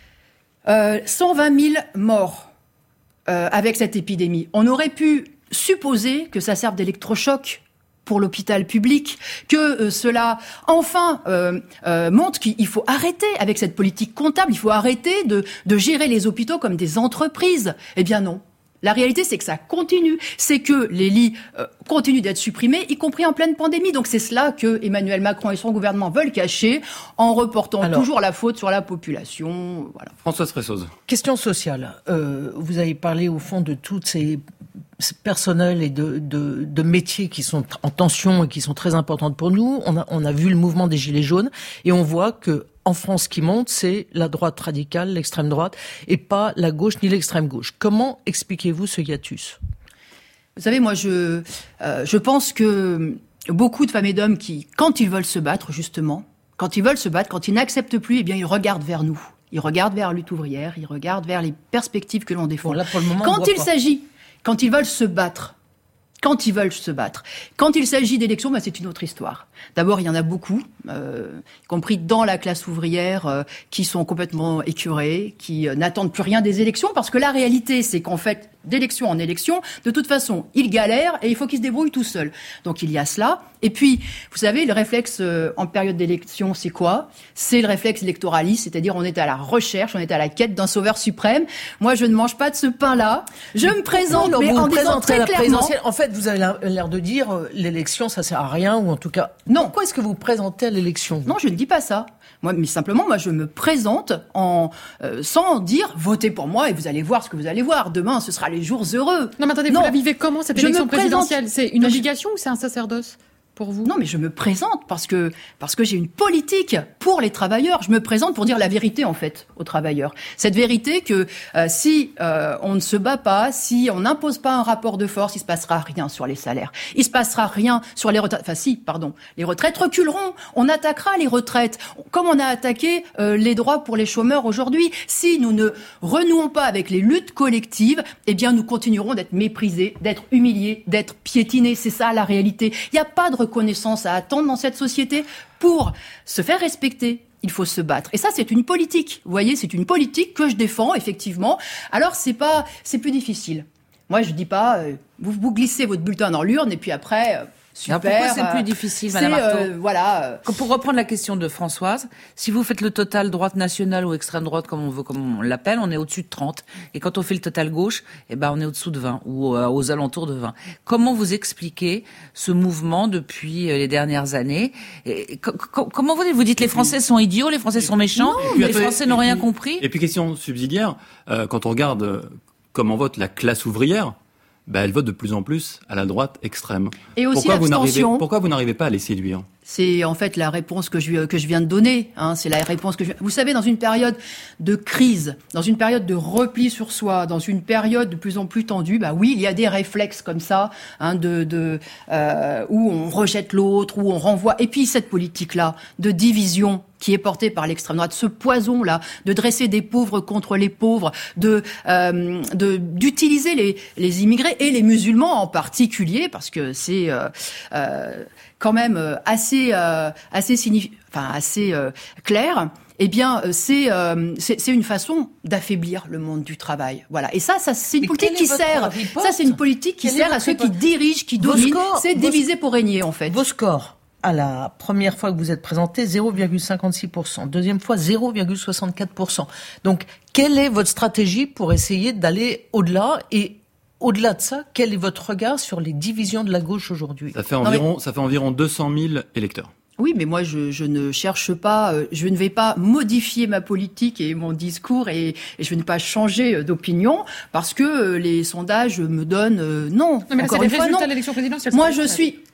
euh, cent vingt mille morts euh, avec cette épidémie, on aurait pu supposer que ça serve d'électrochoc pour l'hôpital public, que euh, cela, enfin, euh, euh, montre qu'il faut arrêter avec cette politique comptable, il faut arrêter de, de gérer les hôpitaux comme des entreprises. Eh bien non. La réalité, c'est que ça continue. C'est que les lits euh, continuent d'être supprimés, y compris en pleine pandémie. Donc c'est cela que Emmanuel Macron et son gouvernement veulent cacher en reportant Alors, toujours la faute sur la population. Voilà. Françoise Fressoz. Question sociale. Euh, vous avez parlé au fond de toutes ces personnels et de, de, de métiers qui sont en tension et qui sont très importantes pour nous. On a, on a vu le mouvement des Gilets jaunes et on voit que en France, ce qui monte, c'est la droite radicale, l'extrême droite, et pas la gauche ni l'extrême gauche. Comment expliquez-vous ce hiatus ? Vous savez, moi, je, euh, je pense que beaucoup de femmes et d'hommes qui, quand ils veulent se battre, justement, quand ils veulent se battre, quand ils n'acceptent plus, eh bien, ils regardent vers nous. Ils regardent vers la lutte ouvrière, ils regardent vers les perspectives que l'on défend. Bon, là, pour le moment, quand il pas. s'agit, quand ils veulent se battre, Quand ils veulent se battre. Quand il s'agit d'élections, bah, c'est une autre histoire. D'abord, il y en a beaucoup, euh, y compris dans la classe ouvrière, euh, qui sont complètement écœurés, qui euh, n'attendent plus rien des élections, parce que la réalité, c'est qu'en fait, d'élection en élection, de toute façon, ils galèrent et il faut qu'ils se débrouillent tout seuls. Donc il y a cela. Et puis, vous savez, le réflexe euh, en période d'élection, c'est quoi ? C'est le réflexe électoraliste, c'est-à-dire on est à la recherche, on est à la quête d'un sauveur suprême. Moi, je ne mange pas de ce pain-là. Je me présente, non, mais vous en disant très la clairement... En fait, vous avez l'air de dire euh, l'élection, ça sert à rien, ou en tout cas... Non. Pourquoi est-ce que vous présentez à l'élection ? Non, je ne dis pas ça. Moi, mais simplement, moi, je me présente en euh, sans dire votez pour moi et vous allez voir ce que vous allez voir. Demain, ce sera les jours heureux. Non, mais attendez, non. Vous la vivez comment cette je élection présente... présidentielle ? C'est une obligation ou c'est un sacerdoce pour vous ? Non, mais je me présente parce que parce que j'ai une politique pour les travailleurs. Je me présente pour dire la vérité en fait aux travailleurs. Cette vérité que euh, si euh, on ne se bat pas, si on n'impose pas un rapport de force, il se passera rien sur les salaires. Il se passera rien sur les retraites. Enfin, si, pardon, les retraites reculeront. On attaquera les retraites comme on a attaqué euh, les droits pour les chômeurs aujourd'hui. Si nous ne renouons pas avec les luttes collectives, eh bien nous continuerons d'être méprisés, d'être humiliés, d'être piétinés. C'est ça la réalité. Il n'y a pas de reconnaissance à attendre dans cette société. Pour se faire respecter, il faut se battre. Et ça, c'est une politique. Vous voyez, c'est une politique que je défends, effectivement. Alors, c'est pas, c'est plus difficile. Moi, je dis pas, euh, vous, vous glissez votre bulletin dans l'urne et puis après... Euh, Super. Alors pourquoi c'est plus difficile, Madame Arthaud euh, Voilà. Euh... Pour reprendre la question de Françoise, si vous faites le total droite nationale ou extrême droite, comme on veut, comme on l'appelle, on est au-dessus de trente. Et quand on fait le total gauche, eh ben on est au-dessous de vingt ou euh, aux alentours de vingt. Comment vous expliquez ce mouvement depuis les dernières années ? Et, co- co- Comment vous dites Vous dites les Français sont idiots, les Français sont méchants, non, les Français n'ont rien compris. Et puis question subsidiaire, euh, quand on regarde euh, comment vote la classe ouvrière, bah, elle vote de plus en plus à la droite extrême. Et aussi pourquoi vous n'arrivez, l'abstention. pourquoi vous n'arrivez pas à les séduire ? C'est en fait la réponse que je, que je viens de donner. Hein. C'est la réponse que je... Vous savez, dans une période de crise, dans une période de repli sur soi, dans une période de plus en plus tendue, bah oui, il y a des réflexes comme ça, hein, de, de euh, où on rejette l'autre, où on renvoie. Et puis cette politique-là de division qui est portée par l'extrême droite, ce poison-là, de dresser des pauvres contre les pauvres, de, euh, de d'utiliser les, les immigrés et les musulmans en particulier, parce que c'est euh, euh, quand même assez euh, assez signifi- enfin assez euh, clair. Eh bien, c'est, euh, c'est c'est une façon d'affaiblir le monde du travail. Voilà. Et ça, ça c'est une Mais politique qui sert. Ça, c'est une politique qui Quel sert à ceux qui dirigent, qui dominent. C'est diviser pour régner, en fait. Vos scores. À la première fois que vous êtes présenté, zéro virgule cinquante-six pour cent. Deuxième fois, zéro virgule soixante-quatre pour cent. Donc, quelle est votre stratégie pour essayer d'aller au-delà et au-delà de ça, quel est votre regard sur les divisions de la gauche aujourd'hui ? Ça fait environ, mais... ça fait environ deux cent mille électeurs. Oui, mais moi, je, je ne cherche pas, euh, je ne vais pas modifier ma politique et mon discours et, et je ne vais pas changer d'opinion parce que euh, les sondages me donnent euh, non. Non, mais là, encore c'est une les fois, résultats non. de l'élection présidentielle. Moi, je suis,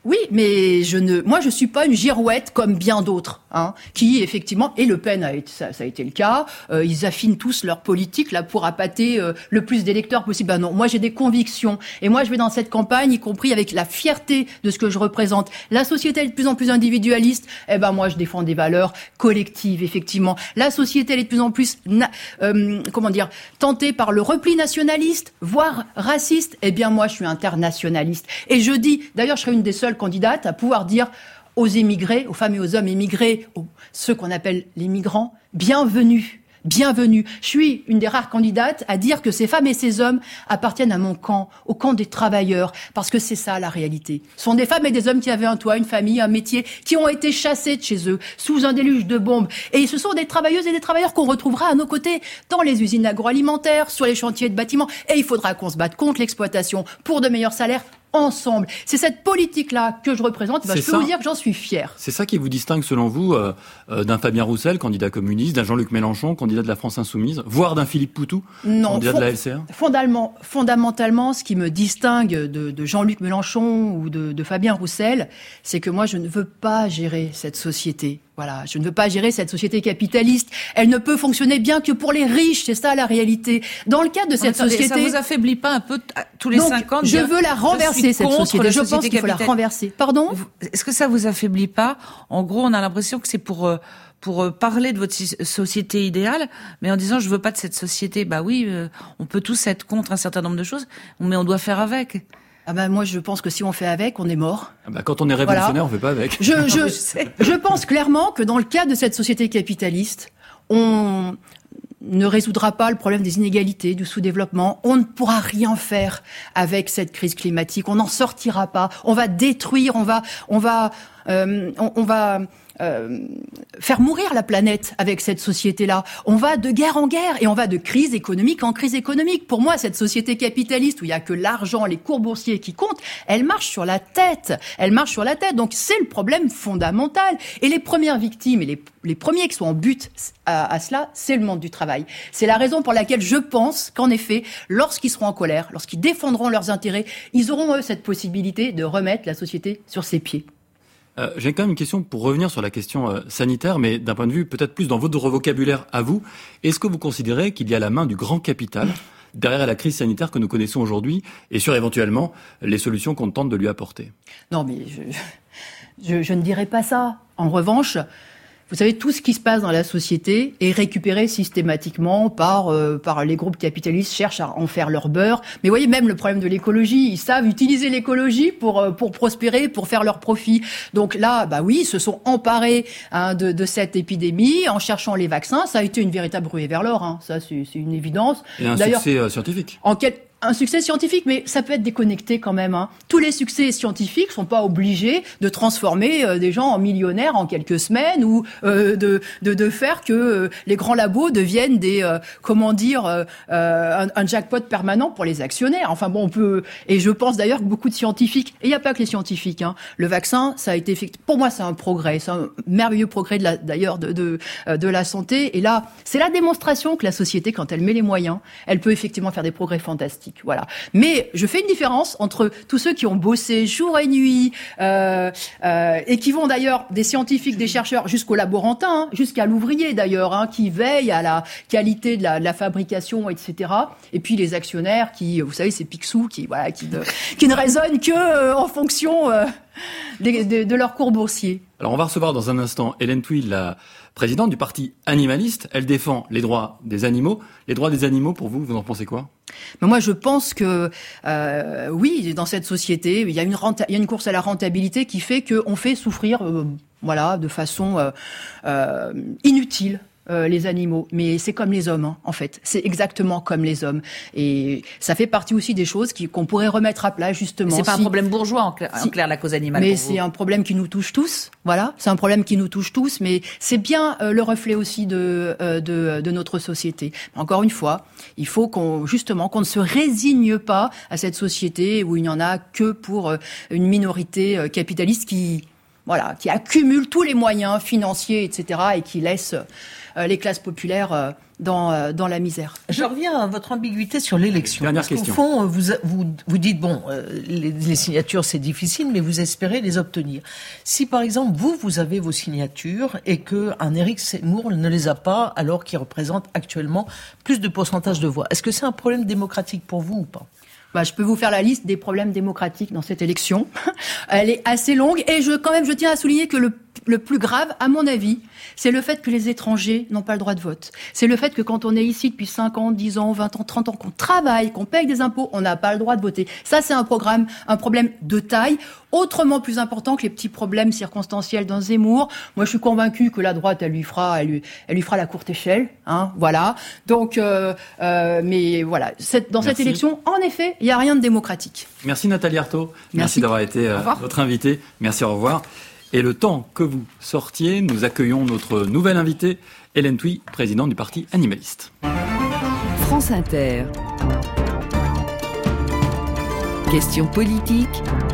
Oui, mais je ne, moi, je suis pas une girouette comme bien d'autres, hein, qui effectivement, et Le Pen a été, ça, ça a été le cas. Euh, ils affinent tous leur politique là pour appâter euh, le plus d'électeurs possible. Ben non, moi j'ai des convictions, et moi je vais dans cette campagne, y compris avec la fierté de ce que je représente. La société est de plus en plus individualiste. Eh ben moi, je défends des valeurs collectives, effectivement. La société elle est de plus en plus, na- euh, comment dire, tentée par le repli nationaliste, voire raciste. Eh bien moi, je suis internationaliste, et je dis, d'ailleurs, je serai une des seules candidate à pouvoir dire aux émigrés, aux femmes et aux hommes émigrés, aux, ceux qu'on appelle les migrants, bienvenue, bienvenue. Je suis une des rares candidates à dire que ces femmes et ces hommes appartiennent à mon camp, au camp des travailleurs, parce que c'est ça la réalité. Ce sont des femmes et des hommes qui avaient un toit, une famille, un métier, qui ont été chassés de chez eux, sous un déluge de bombes. Et ce sont des travailleuses et des travailleurs qu'on retrouvera à nos côtés, dans les usines agroalimentaires, sur les chantiers de bâtiments. Et il faudra qu'on se batte contre l'exploitation pour de meilleurs salaires, ensemble. C'est cette politique-là que je représente. Ben, je peux ça. vous dire que j'en suis fière. C'est ça qui vous distingue, selon vous, euh, euh, d'un Fabien Roussel, candidat communiste, d'un Jean-Luc Mélenchon, candidat de la France Insoumise, voire d'un Philippe Poutou, non, candidat fond- de la L C R? Fondamentalement, fondamentalement, ce qui me distingue de, de Jean-Luc Mélenchon ou de, de Fabien Roussel, c'est que moi, je ne veux pas gérer cette société. Voilà, je ne veux pas gérer cette société capitaliste. Elle ne peut fonctionner bien que pour les riches, c'est ça la réalité. Dans le cadre de cette attendez, société... Ça vous affaiblit pas un peu t- tous les Donc, cinq ans? Je veux la renverser, cette société. Je pense qu'il faut la renverser. Pardon? Est-ce que ça vous affaiblit pas? En gros, on a l'impression que c'est pour... Euh, pour parler de votre société idéale, mais en disant je veux pas de cette société. Bah oui, euh, on peut tous être contre un certain nombre de choses, mais on doit faire avec. Ah ben moi je pense que si on fait avec, on est mort. Ah bah quand on est révolutionnaire, voilà. On fait pas avec. Je, je, je pense clairement que dans le cas de cette société capitaliste, on ne résoudra pas le problème des inégalités, du sous-développement. On ne pourra rien faire avec cette crise climatique. On n'en sortira pas. On va détruire. On va, on va, euh, on, on va. Euh, faire mourir la planète avec cette société-là. On va de guerre en guerre et on va de crise économique en crise économique. Pour moi, cette société capitaliste où il y a que l'argent, les cours boursiers qui comptent, elle marche sur la tête. Elle marche sur la tête. Donc c'est le problème fondamental. Et les premières victimes et les, les premiers qui sont en but à, à cela, c'est le monde du travail. C'est la raison pour laquelle je pense qu'en effet, lorsqu'ils seront en colère, lorsqu'ils défendront leurs intérêts, ils auront eux cette possibilité de remettre la société sur ses pieds. Euh, j'ai quand même une question pour revenir sur la question euh, sanitaire, mais d'un point de vue peut-être plus dans votre vocabulaire à vous. Est-ce que vous considérez qu'il y a la main du grand capital derrière la crise sanitaire que nous connaissons aujourd'hui et sur éventuellement les solutions qu'on tente de lui apporter? Non, mais je, je, je ne dirais pas ça. En revanche, vous savez, tout ce qui se passe dans la société est récupéré systématiquement par euh, par les groupes capitalistes, cherchent à en faire leur beurre. Mais vous voyez, même le problème de l'écologie, ils savent utiliser l'écologie pour euh, pour prospérer, pour faire leur profit. Donc là, bah oui, ils se sont emparés hein, de, de cette épidémie en cherchant les vaccins. Ça a été une véritable ruée vers l'or. Hein. Ça, c'est, c'est une évidence. Et un D'ailleurs, succès euh, scientifique. En quel Un succès scientifique, mais ça peut être déconnecté quand même. Hein. Tous les succès scientifiques sont pas obligés de transformer euh, des gens en millionnaires en quelques semaines ou euh, de, de de faire que euh, les grands labos deviennent des euh, comment dire euh, un, un jackpot permanent pour les actionnaires. Enfin bon, on peut. Et je pense d'ailleurs que beaucoup de scientifiques, et il n'y a pas que les scientifiques. Hein, le vaccin, ça a été fait. Pour moi, c'est un progrès, c'est un merveilleux progrès de la, d'ailleurs de de, de la santé. Et là, c'est la démonstration que la société, quand elle met les moyens, elle peut effectivement faire des progrès fantastiques. Voilà. Mais je fais une différence entre tous ceux qui ont bossé jour et nuit euh, euh, et qui vont d'ailleurs des scientifiques, des chercheurs jusqu'au laborantin, hein, jusqu'à l'ouvrier d'ailleurs, hein, qui veille à la qualité de la, de la fabrication, et cetera. Et puis les actionnaires qui, vous savez, ces Picsou qui, voilà, qui ne, qui ne raisonnent que euh, en fonction euh, de, de, de leur cours boursier. Alors on va recevoir dans un instant Hélène Thuil, la présidente du parti animaliste. Elle défend les droits des animaux. Les droits des animaux, pour vous, vous en pensez quoi? Mais moi, je pense que euh, oui, dans cette société, il y a une renta- il y a une course à la rentabilité qui fait qu'on fait souffrir, euh, voilà, de façon euh, euh, inutile. Euh, les animaux, mais c'est comme les hommes, hein, en fait. C'est exactement comme les hommes, et ça fait partie aussi des choses qui, qu'on pourrait remettre à plat justement. Mais c'est pas si, un problème bourgeois en clair, si, en clair la cause animale. Mais pour c'est vous. un problème qui nous touche tous. Voilà, c'est un problème qui nous touche tous, mais c'est bien euh, le reflet aussi de, euh, de de notre société. Encore une fois, il faut qu'on justement qu'on ne se résigne pas à cette société où il n'y en a que pour euh, une minorité euh, capitaliste qui voilà, qui accumule tous les moyens financiers, et cetera, et qui laisse euh, les classes populaires euh, dans euh, dans la misère. Je reviens à votre ambiguïté sur l'élection. Dernière Parce question. qu'au fond, vous vous vous dites bon, euh, les, les signatures c'est difficile, mais vous espérez les obtenir. Si par exemple vous vous avez vos signatures et que un Éric Zemmour ne les a pas, alors qu'il représente actuellement plus de pourcentage de voix, est-ce que c'est un problème démocratique pour vous ou pas? Bah, je peux vous faire la liste des problèmes démocratiques dans cette élection. Elle est assez longue et je, quand même, je tiens à souligner que le, le plus grave, à mon avis, c'est le fait que les étrangers n'ont pas le droit de vote. C'est le fait que quand on est ici depuis cinq ans, dix ans, vingt ans, trente ans, qu'on travaille, qu'on paye des impôts, on n'a pas le droit de voter. Ça, c'est un programme, un problème de taille, autrement plus important que les petits problèmes circonstanciels dans Zemmour. Moi, je suis convaincue que la droite, elle lui fera, elle lui, elle lui fera la courte échelle, hein, voilà. Donc, euh, euh, mais voilà, cette, dans Merci. cette élection, en effet, il n'y a rien de démocratique. Merci Nathalie Arthaud. Merci, Merci d'avoir été euh, notre invitée. Merci, au revoir. Et le temps que vous sortiez, nous accueillons notre nouvelle invitée, Hélène Thuy, présidente du Parti animaliste. France Inter. Question politique.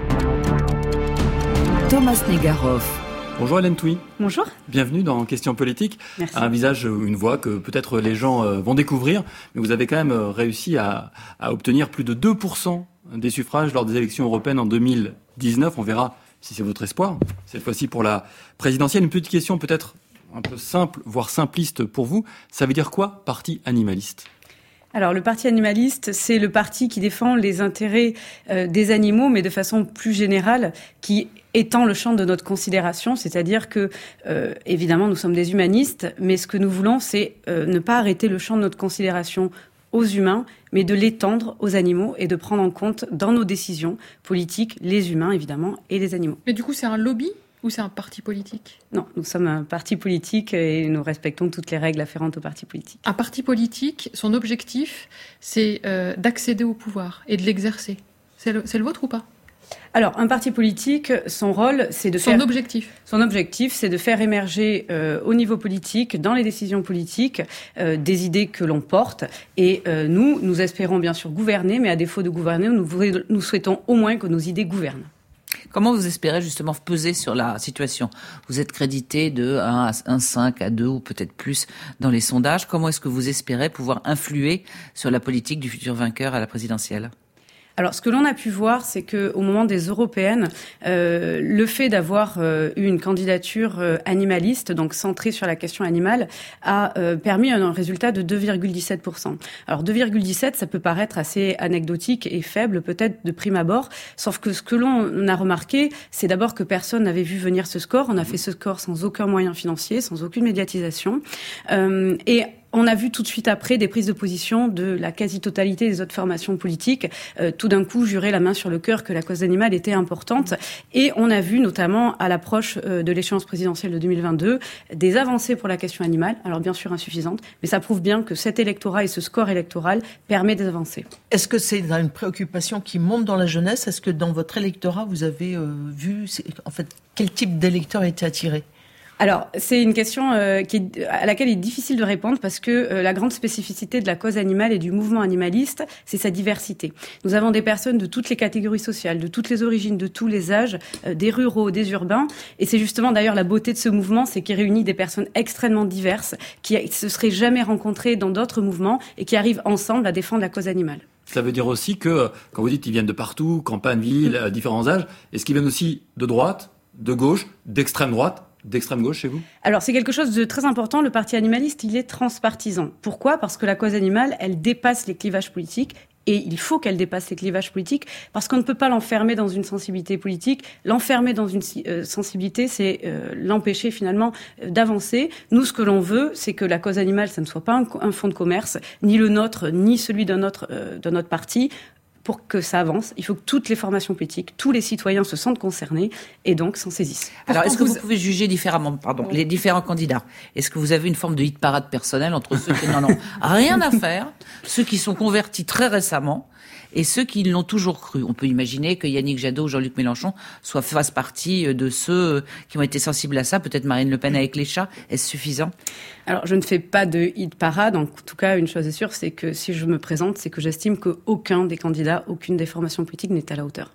Thomas Negaroff. Bonjour Hélène Thuy. Bonjour. Bienvenue dans Question politique. Merci. Un visage, une voix que peut-être les gens vont découvrir, mais vous avez quand même réussi à, à obtenir plus de deux pour cent des suffrages lors des élections européennes en deux mille dix-neuf. On verra si c'est votre espoir, cette fois-ci pour la présidentielle. Une petite question peut-être un peu simple, voire simpliste pour vous. Ça veut dire quoi, parti animaliste ? Alors, le Parti animaliste, c'est le parti qui défend les intérêts euh, des animaux, mais de façon plus générale, qui étend le champ de notre considération, c'est-à-dire que, euh, évidemment, nous sommes des humanistes, mais ce que nous voulons, c'est euh, ne pas arrêter le champ de notre considération aux humains, mais de l'étendre aux animaux et de prendre en compte dans nos décisions politiques les humains, évidemment, et les animaux. Mais du coup, c'est un lobby ou c'est un parti politique ? Non, nous sommes un parti politique et nous respectons toutes les règles afférentes au parti politique. Un parti politique, son objectif, c'est euh, d'accéder au pouvoir et de l'exercer. C'est le, c'est le vôtre ou pas ? Alors, un parti politique, son rôle, c'est de son faire... Son objectif Son objectif, c'est de faire émerger euh, au niveau politique, dans les décisions politiques, euh, des idées que l'on porte. Et euh, nous, nous espérons bien sûr gouverner, mais à défaut de gouverner, nous, nous souhaitons au moins que nos idées gouvernent. Comment vous espérez justement peser sur la situation ? Vous êtes crédité de un à cinq à deux ou peut-être plus dans les sondages. Comment est-ce que vous espérez pouvoir influer sur la politique du futur vainqueur à la présidentielle ? Alors, ce que l'on a pu voir, c'est que au moment des européennes, euh, le fait d'avoir euh, eu une candidature euh, animaliste, donc centrée sur la question animale, a euh, permis un, un résultat de deux virgule dix-sept pour cent. Alors, deux virgule dix-sept, ça peut paraître assez anecdotique et faible, peut-être de prime abord, sauf que ce que l'on a remarqué, c'est d'abord que personne n'avait vu venir ce score. On a fait ce score sans aucun moyen financier, sans aucune médiatisation, euh, et on a vu tout de suite après des prises de position de la quasi-totalité des autres formations politiques, euh, tout d'un coup jurer la main sur le cœur que la cause animale était importante. Et on a vu notamment à l'approche euh, de l'échéance présidentielle de deux mille vingt-deux des avancées pour la question animale, alors bien sûr insuffisantes, mais ça prouve bien que cet électorat et ce score électoral permet des avancées. Est-ce que c'est une préoccupation qui monte dans la jeunesse ? Est-ce que dans votre électorat, vous avez euh, vu, en fait, quel type d'électeur a été attiré ? Alors, c'est une question euh, qui est, à laquelle il est difficile de répondre parce que euh, la grande spécificité de la cause animale et du mouvement animaliste, c'est sa diversité. Nous avons des personnes de toutes les catégories sociales, de toutes les origines, de tous les âges, euh, des ruraux, des urbains. Et c'est justement d'ailleurs la beauté de ce mouvement, c'est qu'il réunit des personnes extrêmement diverses qui ne se seraient jamais rencontrées dans d'autres mouvements et qui arrivent ensemble à défendre la cause animale. Ça veut dire aussi que, quand vous dites qu'ils viennent de partout, campagne, ville, mmh. différents âges, est-ce qu'ils viennent aussi de droite, de gauche, d'extrême droite ? D'extrême gauche chez vous ? Alors, c'est quelque chose de très important. Le parti animaliste, il est transpartisan. Pourquoi ? Parce que la cause animale, elle dépasse les clivages politiques. Et il faut qu'elle dépasse les clivages politiques parce qu'on ne peut pas l'enfermer dans une sensibilité politique. L'enfermer dans une euh, sensibilité, c'est euh, l'empêcher finalement euh, d'avancer. Nous, ce que l'on veut, c'est que la cause animale, ça ne soit pas un, un fonds de commerce, ni le nôtre, ni celui d'un autre, euh, d'un autre parti. Pour que ça avance, il faut que toutes les formations politiques, tous les citoyens se sentent concernés et donc s'en saisissent. Alors, est-ce que vous pouvez juger différemment, pardon, les différents candidats ? Est-ce que vous avez une forme de hit-parade personnelle entre ceux qui n'en ont rien à faire, ceux qui sont convertis très récemment et ceux qui l'ont toujours cru ? On peut imaginer que Yannick Jadot ou Jean-Luc Mélenchon soient fassent partie de ceux qui ont été sensibles à ça. Peut-être Marine Le Pen avec les chats. Est-ce suffisant ? Alors, je ne fais pas de hit-parade. En tout cas, une chose est sûre, c'est que si je me présente, c'est que j'estime qu'aucun des candidats, aucune des formations politiques n'est à la hauteur.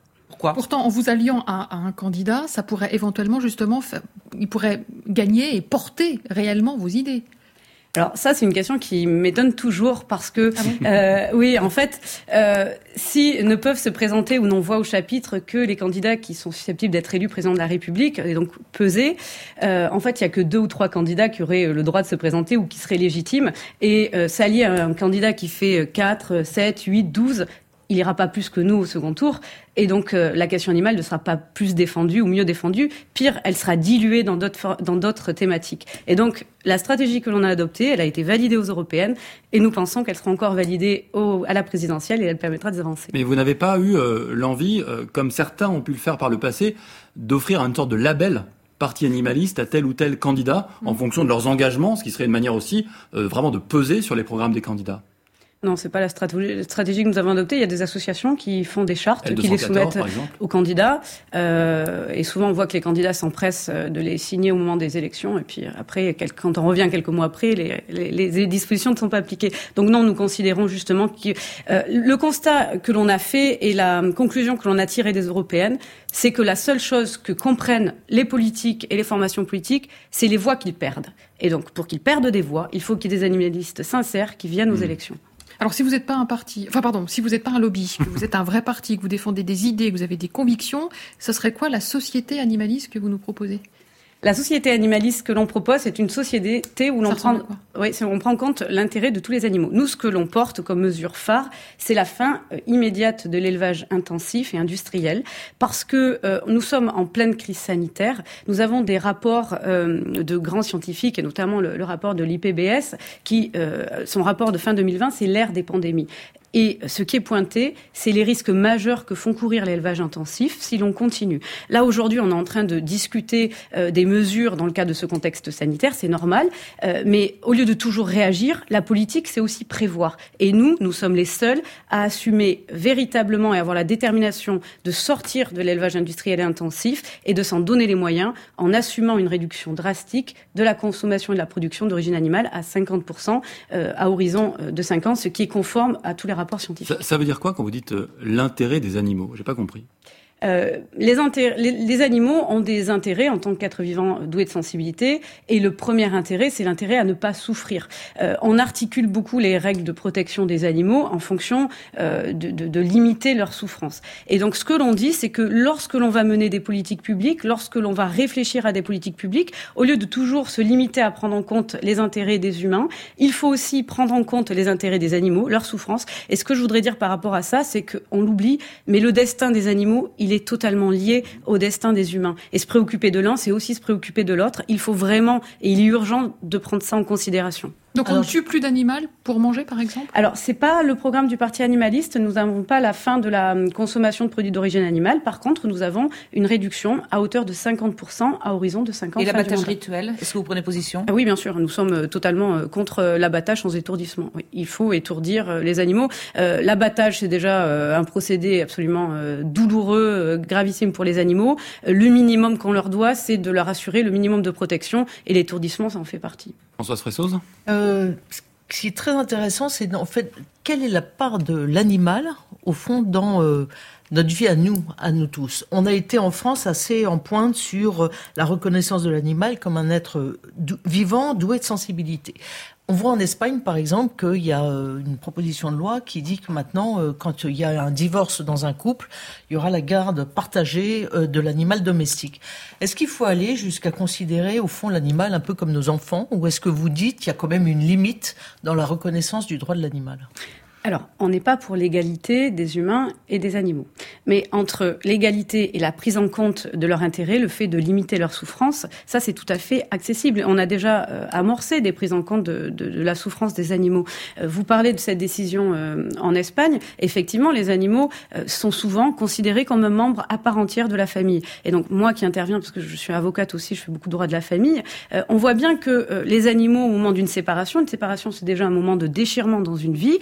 Pourquoi ? Pourtant, en vous alliant à, à un candidat, ça pourrait éventuellement justement, faire, il pourrait gagner et porter réellement vos idées. Alors ça, c'est une question qui m'étonne toujours parce que, ah bon euh, oui, en fait, euh, si ne peuvent se présenter ou n'on voit au chapitre que les candidats qui sont susceptibles d'être élus président de la République et donc pesés, euh, en fait, il y a que deux ou trois candidats qui auraient le droit de se présenter ou qui seraient légitimes. Et euh, s'allier à un candidat qui fait quatre, sept, huit, douze, il ira pas plus que nous au second tour. Et donc, euh, la question animale ne sera pas plus défendue ou mieux défendue. Pire, elle sera diluée dans d'autres, dans d'autres thématiques. Et donc, la stratégie que l'on a adoptée, elle a été validée aux européennes et nous pensons qu'elle sera encore validée au, à la présidentielle et elle permettra d'avancer. Mais vous n'avez pas eu euh, l'envie, euh, comme certains ont pu le faire par le passé, d'offrir une sorte de label parti animaliste à tel ou tel candidat mmh. en fonction de leurs engagements, ce qui serait une manière aussi euh, vraiment de peser sur les programmes des candidats? Non, c'est pas la stratégie, la stratégie que nous avons adoptée. Il y a des associations qui font des chartes, qui les soumettent aux candidats. Euh, et souvent, on voit que les candidats s'empressent de les signer au moment des élections. Et puis après, quand on revient quelques mois après, les, les, les dispositions ne sont pas appliquées. Donc non, nous considérons justement que euh, le constat que l'on a fait et la conclusion que l'on a tirée des européennes, c'est que la seule chose que comprennent les politiques et les formations politiques, c'est les voix qu'ils perdent. Et donc, pour qu'ils perdent des voix, il faut qu'il y ait des animalistes sincères qui viennent aux mmh. élections. Alors, si vous n'êtes pas un parti, enfin, pardon, si vous n'êtes pas un lobby, que vous êtes un vrai parti, que vous défendez des idées, que vous avez des convictions, ce serait quoi la société animaliste que vous nous proposez ? La société animaliste que l'on propose, c'est une société où l'on prend, oui, on prend en compte l'intérêt de tous les animaux. Nous, ce que l'on porte comme mesure phare, c'est la fin euh, immédiate de l'élevage intensif et industriel, parce que euh, nous sommes en pleine crise sanitaire. Nous avons des rapports euh, de grands scientifiques, et notamment le, le rapport de l'I P B S, qui, euh, son rapport de fin deux mille vingt, c'est l'ère des pandémies. Et ce qui est pointé, c'est les risques majeurs que font courir l'élevage intensif si l'on continue. Là, aujourd'hui, on est en train de discuter euh, des mesures dans le cadre de ce contexte sanitaire, c'est normal. Euh, mais au lieu de toujours réagir, la politique, c'est aussi prévoir. Et nous, nous sommes les seuls à assumer véritablement et avoir la détermination de sortir de l'élevage industriel et intensif et de s'en donner les moyens en assumant une réduction drastique de la consommation et de la production d'origine animale à cinquante pour cent euh, à horizon de cinq ans, ce qui est conforme à tous les rapports scientifiques. Ça, ça veut dire quoi quand vous dites euh, l'intérêt des animaux ? J'ai pas compris. Euh, les, intér- les, les animaux ont des intérêts en tant qu'êtres vivants doués de sensibilité, et le premier intérêt, c'est l'intérêt à ne pas souffrir. Euh, on articule beaucoup les règles de protection des animaux en fonction euh, de, de, de limiter leur souffrance. Et donc, ce que l'on dit, c'est que lorsque l'on va mener des politiques publiques, lorsque l'on va réfléchir à des politiques publiques, au lieu de toujours se limiter à prendre en compte les intérêts des humains, il faut aussi prendre en compte les intérêts des animaux, leur souffrance. Et ce que je voudrais dire par rapport à ça, c'est qu'on l'oublie, mais le destin des animaux, il est totalement lié au destin des humains. Et se préoccuper de l'un, c'est aussi se préoccuper de l'autre. Il faut vraiment, et il est urgent de prendre ça en considération. Donc on ne tue plus d'animal pour manger, par exemple ? Alors, c'est pas le programme du Parti animaliste. Nous n'avons pas la fin de la consommation de produits d'origine animale. Par contre, nous avons une réduction à hauteur de cinquante pour cent à horizon de cinq ans. Et l'abattage rituel, est-ce que vous prenez position ? Ah oui, bien sûr. Nous sommes totalement contre l'abattage sans étourdissement. Oui, il faut étourdir les animaux. Euh, l'abattage, c'est déjà euh, un procédé absolument euh, douloureux, euh, gravissime pour les animaux. Euh, le minimum qu'on leur doit, c'est de leur assurer le minimum de protection. Et l'étourdissement, ça en fait partie. Françoise Fressoz ? euh, Ce qui est très intéressant, c'est en fait, quelle est la part de l'animal, au fond, dans euh, notre vie à nous, à nous tous. On a été en France assez en pointe sur la reconnaissance de l'animal comme un être dou- vivant, doué de sensibilité. On voit en Espagne, par exemple, qu'il y a une proposition de loi qui dit que maintenant, quand il y a un divorce dans un couple, il y aura la garde partagée de l'animal domestique. Est-ce qu'il faut aller jusqu'à considérer, au fond, l'animal un peu comme nos enfants, ou est-ce que vous dites qu'il y a quand même une limite dans la reconnaissance du droit de l'animal ? Alors, on n'est pas pour l'égalité des humains et des animaux. Mais entre l'égalité et la prise en compte de leur intérêt, le fait de limiter leur souffrance, ça c'est tout à fait accessible. On a déjà euh, amorcé des prises en compte de, de, de la souffrance des animaux. Euh, vous parlez de cette décision euh, en Espagne. Effectivement, les animaux euh, sont souvent considérés comme un membre à part entière de la famille. Et donc, moi qui interviens, parce que je suis avocate aussi, je fais beaucoup de droit de la famille, euh, on voit bien que euh, les animaux, au moment d'une séparation, une séparation c'est déjà un moment de déchirement dans une vie. Si en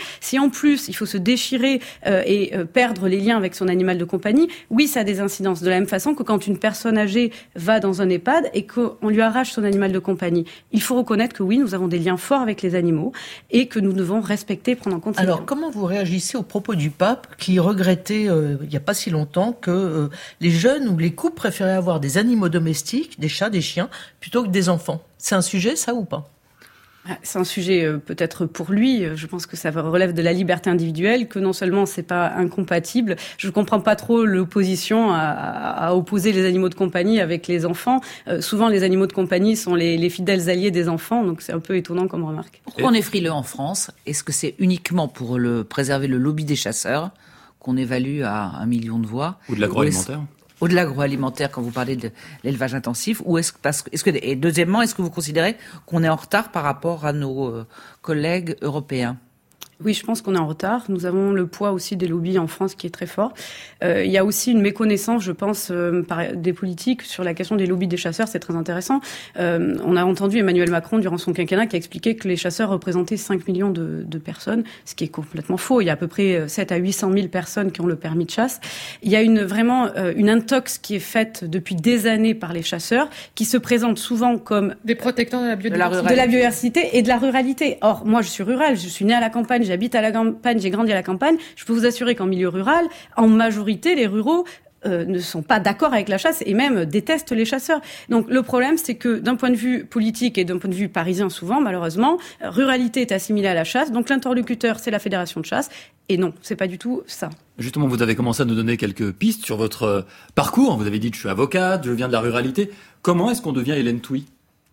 plus il faut se déchirer euh, et euh, perdre les liens avec son animal de compagnie, oui, ça a des incidences. De la même façon que quand une personne âgée va dans un EHPAD et qu'on lui arrache son animal de compagnie, il faut reconnaître que oui, nous avons des liens forts avec les animaux et que nous devons respecter et prendre en compte ces Alors, liens. comment vous réagissez aux propos du pape qui regrettait, euh, il n'y a pas si longtemps, que euh, les jeunes ou les couples préféraient avoir des animaux domestiques, des chats, des chiens, plutôt que des enfants? C'est un sujet, ça, ou pas? C'est un sujet euh, peut-être pour lui. Je pense que ça relève de la liberté individuelle, que non seulement c'est pas incompatible. Je comprends pas trop l'opposition à, à opposer les animaux de compagnie avec les enfants. Euh, souvent, les animaux de compagnie sont les, les fidèles alliés des enfants, donc c'est un peu étonnant comme remarque. Pourquoi on est frileux en France? Est-ce que c'est uniquement pour le, préserver le lobby des chasseurs qu'on évalue à un million de voix? Ou de l'agroalimentaire? Ou de l'agroalimentaire, quand vous parlez de l'élevage intensif, ou est-ce que, parce que, est-ce que, et deuxièmement, est-ce que vous considérez qu'on est en retard par rapport à nos euh, collègues européens? Oui, je pense qu'on est en retard. Nous avons le poids aussi des lobbies en France qui est très fort. Euh, il y a aussi une méconnaissance, je pense, euh, par des politiques sur la question des lobbies des chasseurs. C'est très intéressant. Euh, on a entendu Emmanuel Macron durant son quinquennat qui a expliqué que les chasseurs représentaient cinq millions de, de personnes, ce qui est complètement faux. Il y a à peu près sept à huit cent mille personnes qui ont le permis de chasse. Il y a une, vraiment euh, une intox qui est faite depuis des années par les chasseurs, qui se présentent souvent comme des protecteurs de la biodiversité, de la, de la biodiversité et de la ruralité. Or, moi, je suis rurale, je suis née à la campagne, j'habite à la campagne, j'ai grandi à la campagne. Je peux vous assurer qu'en milieu rural, en majorité, les ruraux euh, ne sont pas d'accord avec la chasse et même détestent les chasseurs. Donc le problème, c'est que d'un point de vue politique et d'un point de vue parisien souvent, malheureusement, ruralité est assimilée à la chasse. Donc l'interlocuteur, c'est la fédération de chasse. Et non, c'est pas du tout ça. Justement, vous avez commencé à nous donner quelques pistes sur votre parcours. Vous avez dit que je suis avocate, je viens de la ruralité. Comment est-ce qu'on devient Hélène Touy?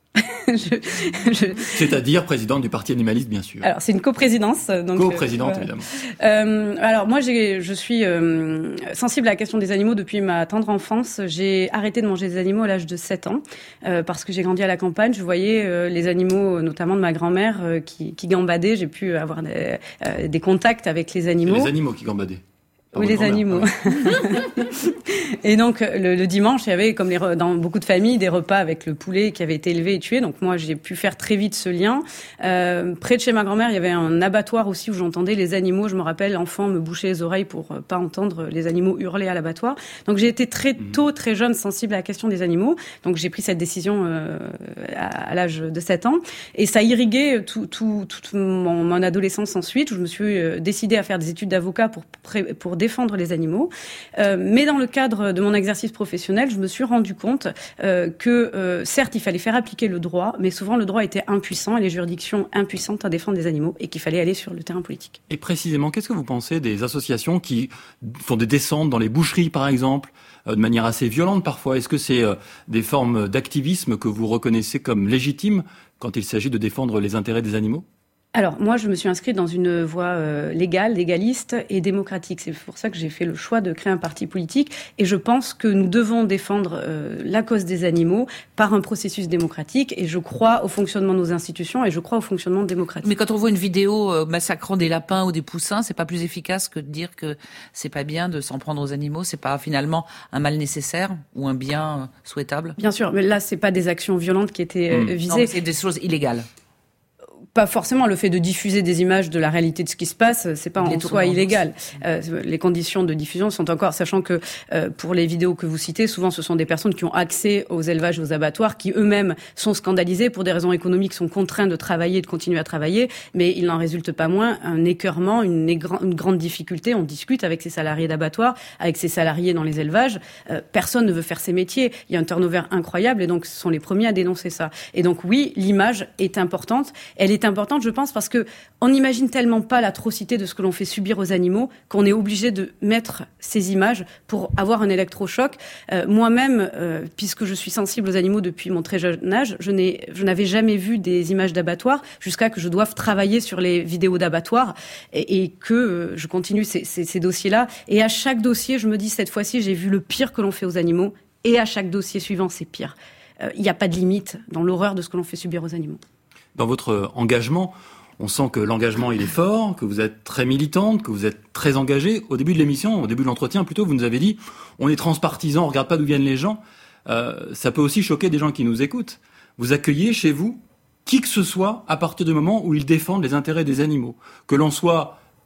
je, je... C'est-à-dire présidente du Parti animaliste, bien sûr. Alors, c'est une coprésidence. Donc, coprésidente, euh, évidemment. Euh, alors, moi, j'ai, je suis euh, sensible à la question des animaux depuis ma tendre enfance. J'ai arrêté de manger des animaux à l'âge de sept ans, euh, parce que j'ai grandi à la campagne. Je voyais euh, les animaux, notamment de ma grand-mère, euh, qui, qui gambadaient. J'ai pu avoir des, euh, des contacts avec les animaux. C'est les animaux qui gambadaient? Oui, les animaux. Et donc, le, le dimanche, il y avait, comme les, dans beaucoup de familles, des repas avec le poulet qui avait été élevé et tué. Donc, moi, j'ai pu faire très vite ce lien. Euh, près de chez ma grand-mère, il y avait un abattoir aussi où j'entendais les animaux. Je me rappelle, l'enfant me bouchait les oreilles pour pas entendre les animaux hurler à l'abattoir. Donc, j'ai été très tôt, très jeune, sensible à la question des animaux. Donc, j'ai pris cette décision euh, à, à l'âge de sept ans. Et ça a irrigué tout, tout, toute mon, mon adolescence ensuite, où je me suis euh, décidée à faire des études d'avocat pour, pour défendre les animaux. Euh, mais dans le cadre de mon exercice professionnel, je me suis rendu compte euh, que, euh, certes, il fallait faire appliquer le droit, mais souvent le droit était impuissant et les juridictions impuissantes à défendre des animaux et qu'il fallait aller sur le terrain politique. Et précisément, qu'est-ce que vous pensez des associations qui font des descentes dans les boucheries, par exemple, euh, de manière assez violente parfois? Est-ce que c'est euh, des formes d'activisme que vous reconnaissez comme légitimes quand il s'agit de défendre les intérêts des animaux? Alors, moi, je me suis inscrite dans une voie euh, légale, légaliste et démocratique. C'est pour ça que j'ai fait le choix de créer un parti politique. Et je pense que nous devons défendre euh, la cause des animaux par un processus démocratique. Et je crois au fonctionnement de nos institutions et je crois au fonctionnement démocratique. Mais quand on voit une vidéo euh, massacrant des lapins ou des poussins, c'est pas plus efficace que de dire que c'est pas bien de s'en prendre aux animaux? C'est pas finalement un mal nécessaire ou un bien euh, souhaitable? Bien sûr, mais là, c'est pas des actions violentes qui étaient euh, mmh. visées. Non, mais c'est des choses illégales. Pas forcément. Le fait de diffuser des images de la réalité de ce qui se passe, c'est pas en soi illégal. Euh, les conditions de diffusion sont encore, sachant que euh, pour les vidéos que vous citez, souvent ce sont des personnes qui ont accès aux élevages et aux abattoirs, qui eux-mêmes sont scandalisés pour des raisons économiques, sont contraints de travailler, de continuer à travailler, mais il n'en résulte pas moins un écœurement, une, une grande difficulté. On discute avec ces salariés d'abattoirs, avec ces salariés dans les élevages. Euh, personne ne veut faire ces métiers. Il y a un turnover incroyable et donc ce sont les premiers à dénoncer ça. Et donc oui, l'image est importante. Elle est importante, je pense, parce que on n'imagine tellement pas l'atrocité de ce que l'on fait subir aux animaux qu'on est obligé de mettre ces images pour avoir un électrochoc. Euh, moi-même, euh, puisque je suis sensible aux animaux depuis mon très jeune âge, je n'ai, je n'avais jamais vu des images d'abattoirs jusqu'à que je doive travailler sur les vidéos d'abattoirs et, et que euh, je continue ces, ces, ces dossiers-là. Et à chaque dossier, je me dis, cette fois-ci, j'ai vu le pire que l'on fait aux animaux et à chaque dossier suivant, c'est pire. Il euh, n'y a pas de limite dans l'horreur de ce que l'on fait subir aux animaux. Dans votre engagement, on sent que l'engagement il est fort, que vous êtes très militante, que vous êtes très engagée. Au début de l'émission, au début de l'entretien plutôt, vous nous avez dit on est transpartisan, on regarde pas d'où viennent les gens. Euh, ça peut aussi choquer des gens qui nous écoutent. Vous accueillez chez vous qui que ce soit à partir du moment où ils défendent les intérêts des animaux. Que l'on soit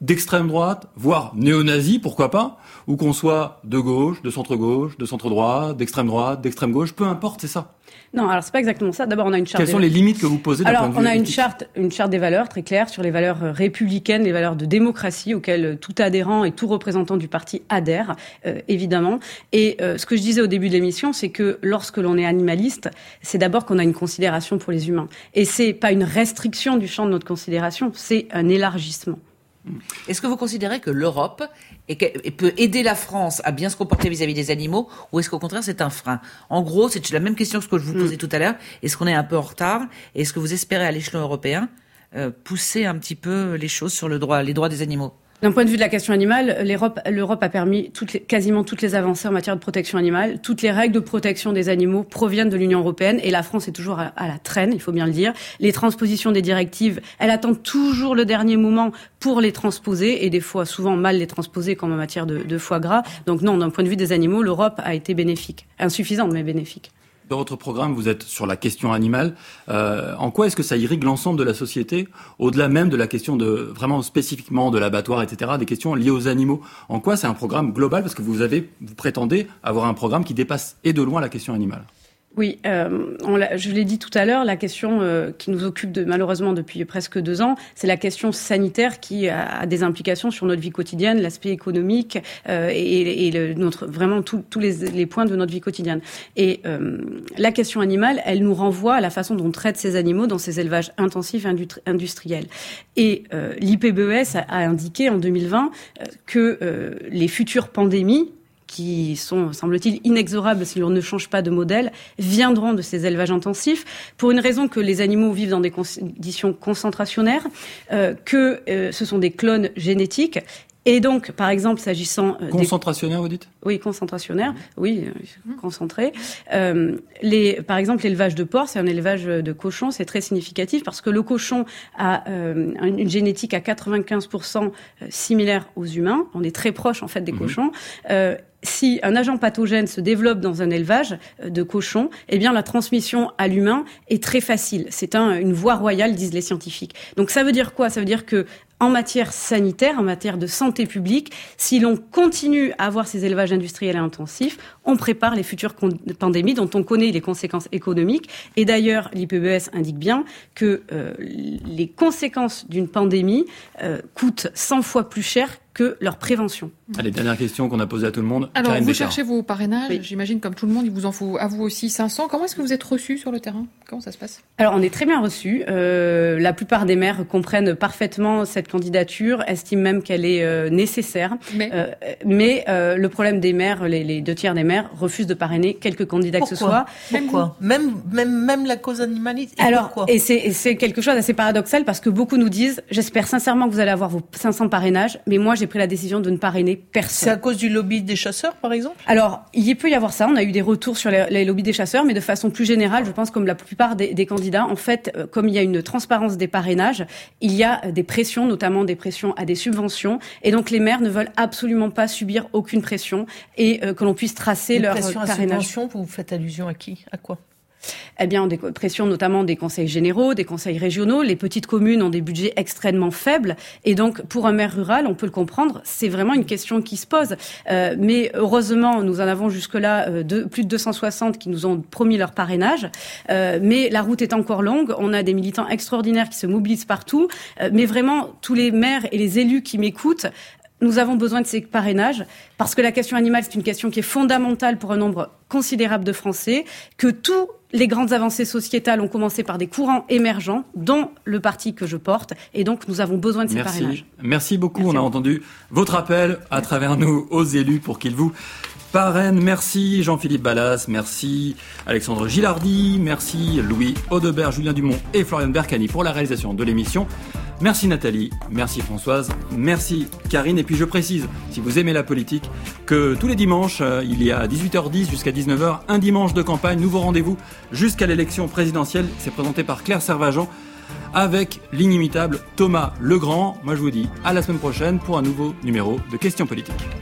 d'extrême droite, voire néo-nazi, pourquoi pas, ou qu'on soit de gauche, de centre-gauche, de centre-droit, d'extrême droite, d'extrême gauche, peu importe, c'est ça. Non, alors c'est pas exactement ça. D'abord, on a une charte. Quelles sont les limites que vous posez d'un alors, point de vue on a une éthique ? charte, une charte des valeurs très claire sur les valeurs républicaines, les valeurs de démocratie auxquelles tout adhérent et tout représentant du parti adhère, euh, évidemment. Et euh, ce que je disais au début de l'émission, c'est que lorsque l'on est animaliste, c'est d'abord qu'on a une considération pour les humains. Et c'est pas une restriction du champ de notre considération, c'est un élargissement. Est-ce que vous considérez que l'Europe peut aider la France à bien se comporter vis-à-vis des animaux, ou est-ce qu'au contraire c'est un frein ? En gros, c'est la même question que ce que je vous posais mmh. tout à l'heure. Est-ce qu'on est un peu en retard ? Est-ce que vous espérez à l'échelon européen euh, pousser un petit peu les choses sur le droit, les droits des animaux ? D'un point de vue de la question animale, l'Europe, l'Europe a permis toutes les, quasiment toutes les avancées en matière de protection animale. Toutes les règles de protection des animaux proviennent de l'Union européenne et la France est toujours à, à la traîne, il faut bien le dire. Les transpositions des directives, elle attend toujours le dernier moment pour les transposer et des fois, souvent mal les transposer comme en matière de, de foie gras. Donc non, d'un point de vue des animaux, l'Europe a été bénéfique. Insuffisante, mais bénéfique. Dans votre programme, vous êtes sur la question animale. Euh, en quoi est-ce que ça irrigue l'ensemble de la société, au-delà même de la question de, vraiment spécifiquement de l'abattoir, et cetera, des questions liées aux animaux ? En quoi c'est un programme global ? Parce que vous avez, vous prétendez avoir un programme qui dépasse et de loin la question animale. Oui, euh, on l'a, je l'ai dit tout à l'heure, la question euh, qui nous occupe de, malheureusement depuis presque deux ans, c'est la question sanitaire qui a, a des implications sur notre vie quotidienne, l'aspect économique euh, et, et le, notre, vraiment tous les, les points de notre vie quotidienne. Et euh, la question animale, elle nous renvoie à la façon dont on traite ces animaux dans ces élevages intensifs industriels. Et euh, l'I P B E S a, a indiqué en deux mille vingt euh, que euh, les futures pandémies qui sont, semble-t-il, inexorables si l'on ne change pas de modèle, viendront de ces élevages intensifs, pour une raison que les animaux vivent dans des conditions concentrationnaires, euh, que euh, ce sont des clones génétiques. Et donc, par exemple, s'agissant... Euh, concentrationnaire, des... vous dites ? Oui, concentrationnaire, oui, euh, concentré. Euh, les, par exemple, l'élevage de porc, c'est un élevage de cochons, c'est très significatif parce que le cochon a euh, une génétique à quatre-vingt-quinze pour cent similaire aux humains. On est très proche, en fait, des mmh. cochons. Euh, Si un agent pathogène se développe dans un élevage de cochons, eh bien la transmission à l'humain est très facile. C'est un, une voie royale, disent les scientifiques. Donc ça veut dire quoi ? Ça veut dire que en matière sanitaire, en matière de santé publique, si l'on continue à avoir ces élevages industriels et intensifs, on prépare les futures con- pandémies dont on connaît les conséquences économiques. Et d'ailleurs, l'I P B E S indique bien que euh, les conséquences d'une pandémie euh, coûtent cent fois plus cher que leur prévention. Allez, dernière question qu'on a posée à tout le monde. Alors, Karine vous Béchard. cherchez vos parrainages, oui. J'imagine comme tout le monde, il vous en faut à vous aussi cinq cents. Comment est-ce que vous êtes reçus sur le terrain ? Comment ça se passe ? Alors, on est très bien reçus. Euh, la plupart des maires comprennent parfaitement cette candidature, estiment même qu'elle est euh, nécessaire. Mais, euh, mais euh, le problème des maires, les, les deux tiers des maires, refusent de parrainer quelques candidats pourquoi que ce soit. Pourquoi même, même, même la cause animaliste et Alors, pourquoi et c'est, et c'est quelque chose d'assez paradoxal parce que beaucoup nous disent, j'espère sincèrement que vous allez avoir vos cinq cents parrainages, mais moi j'ai pris la décision de ne parrainer personne. C'est à cause du lobby des chasseurs, par exemple ? Alors, il peut y avoir ça. On a eu des retours sur les, les lobbies des chasseurs, mais de façon plus générale, je pense, comme la plupart des, des candidats, en fait, euh, comme il y a une transparence des parrainages, il y a des pressions, notamment des pressions à des subventions, et donc les maires ne veulent absolument pas subir aucune pression et euh, que l'on puisse tracer les leur pressions parrainage. À subvention, vous faites allusion à qui ? À quoi ? Eh bien, des pressions notamment des conseils généraux, des conseils régionaux. Les petites communes ont des budgets extrêmement faibles. Et donc, pour un maire rural, on peut le comprendre, c'est vraiment une question qui se pose. Euh, mais heureusement, nous en avons jusque-là euh, de, plus de deux cent soixante qui nous ont promis leur parrainage. Euh, mais la route est encore longue. On a des militants extraordinaires qui se mobilisent partout. Euh, mais vraiment, tous les maires et les élus qui m'écoutent, nous avons besoin de ces parrainages parce que la question animale, c'est une question qui est fondamentale pour un nombre considérable de Français, que tous les grandes avancées sociétales ont commencé par des courants émergents, dont le parti que je porte, et donc nous avons besoin de ces Merci. parrainages. Merci beaucoup. Merci. On a entendu votre appel à Merci. travers nous aux élus pour qu'ils vous parrainent. Merci Jean-Philippe Ballas, merci Alexandre Gilardi, merci Louis Audebert, Julien Dumont et Florian Bercani pour la réalisation de l'émission. Merci Nathalie, merci Françoise, merci Karine. Et puis je précise, si vous aimez la politique, que tous les dimanches, euh, il y a dix-huit heures dix jusqu'à dix-neuf heures, un dimanche de campagne, nouveau rendez-vous jusqu'à l'élection présidentielle. C'est présenté par Claire Servageant avec l'inimitable Thomas Legrand. Moi je vous dis à la semaine prochaine pour un nouveau numéro de Questions politiques.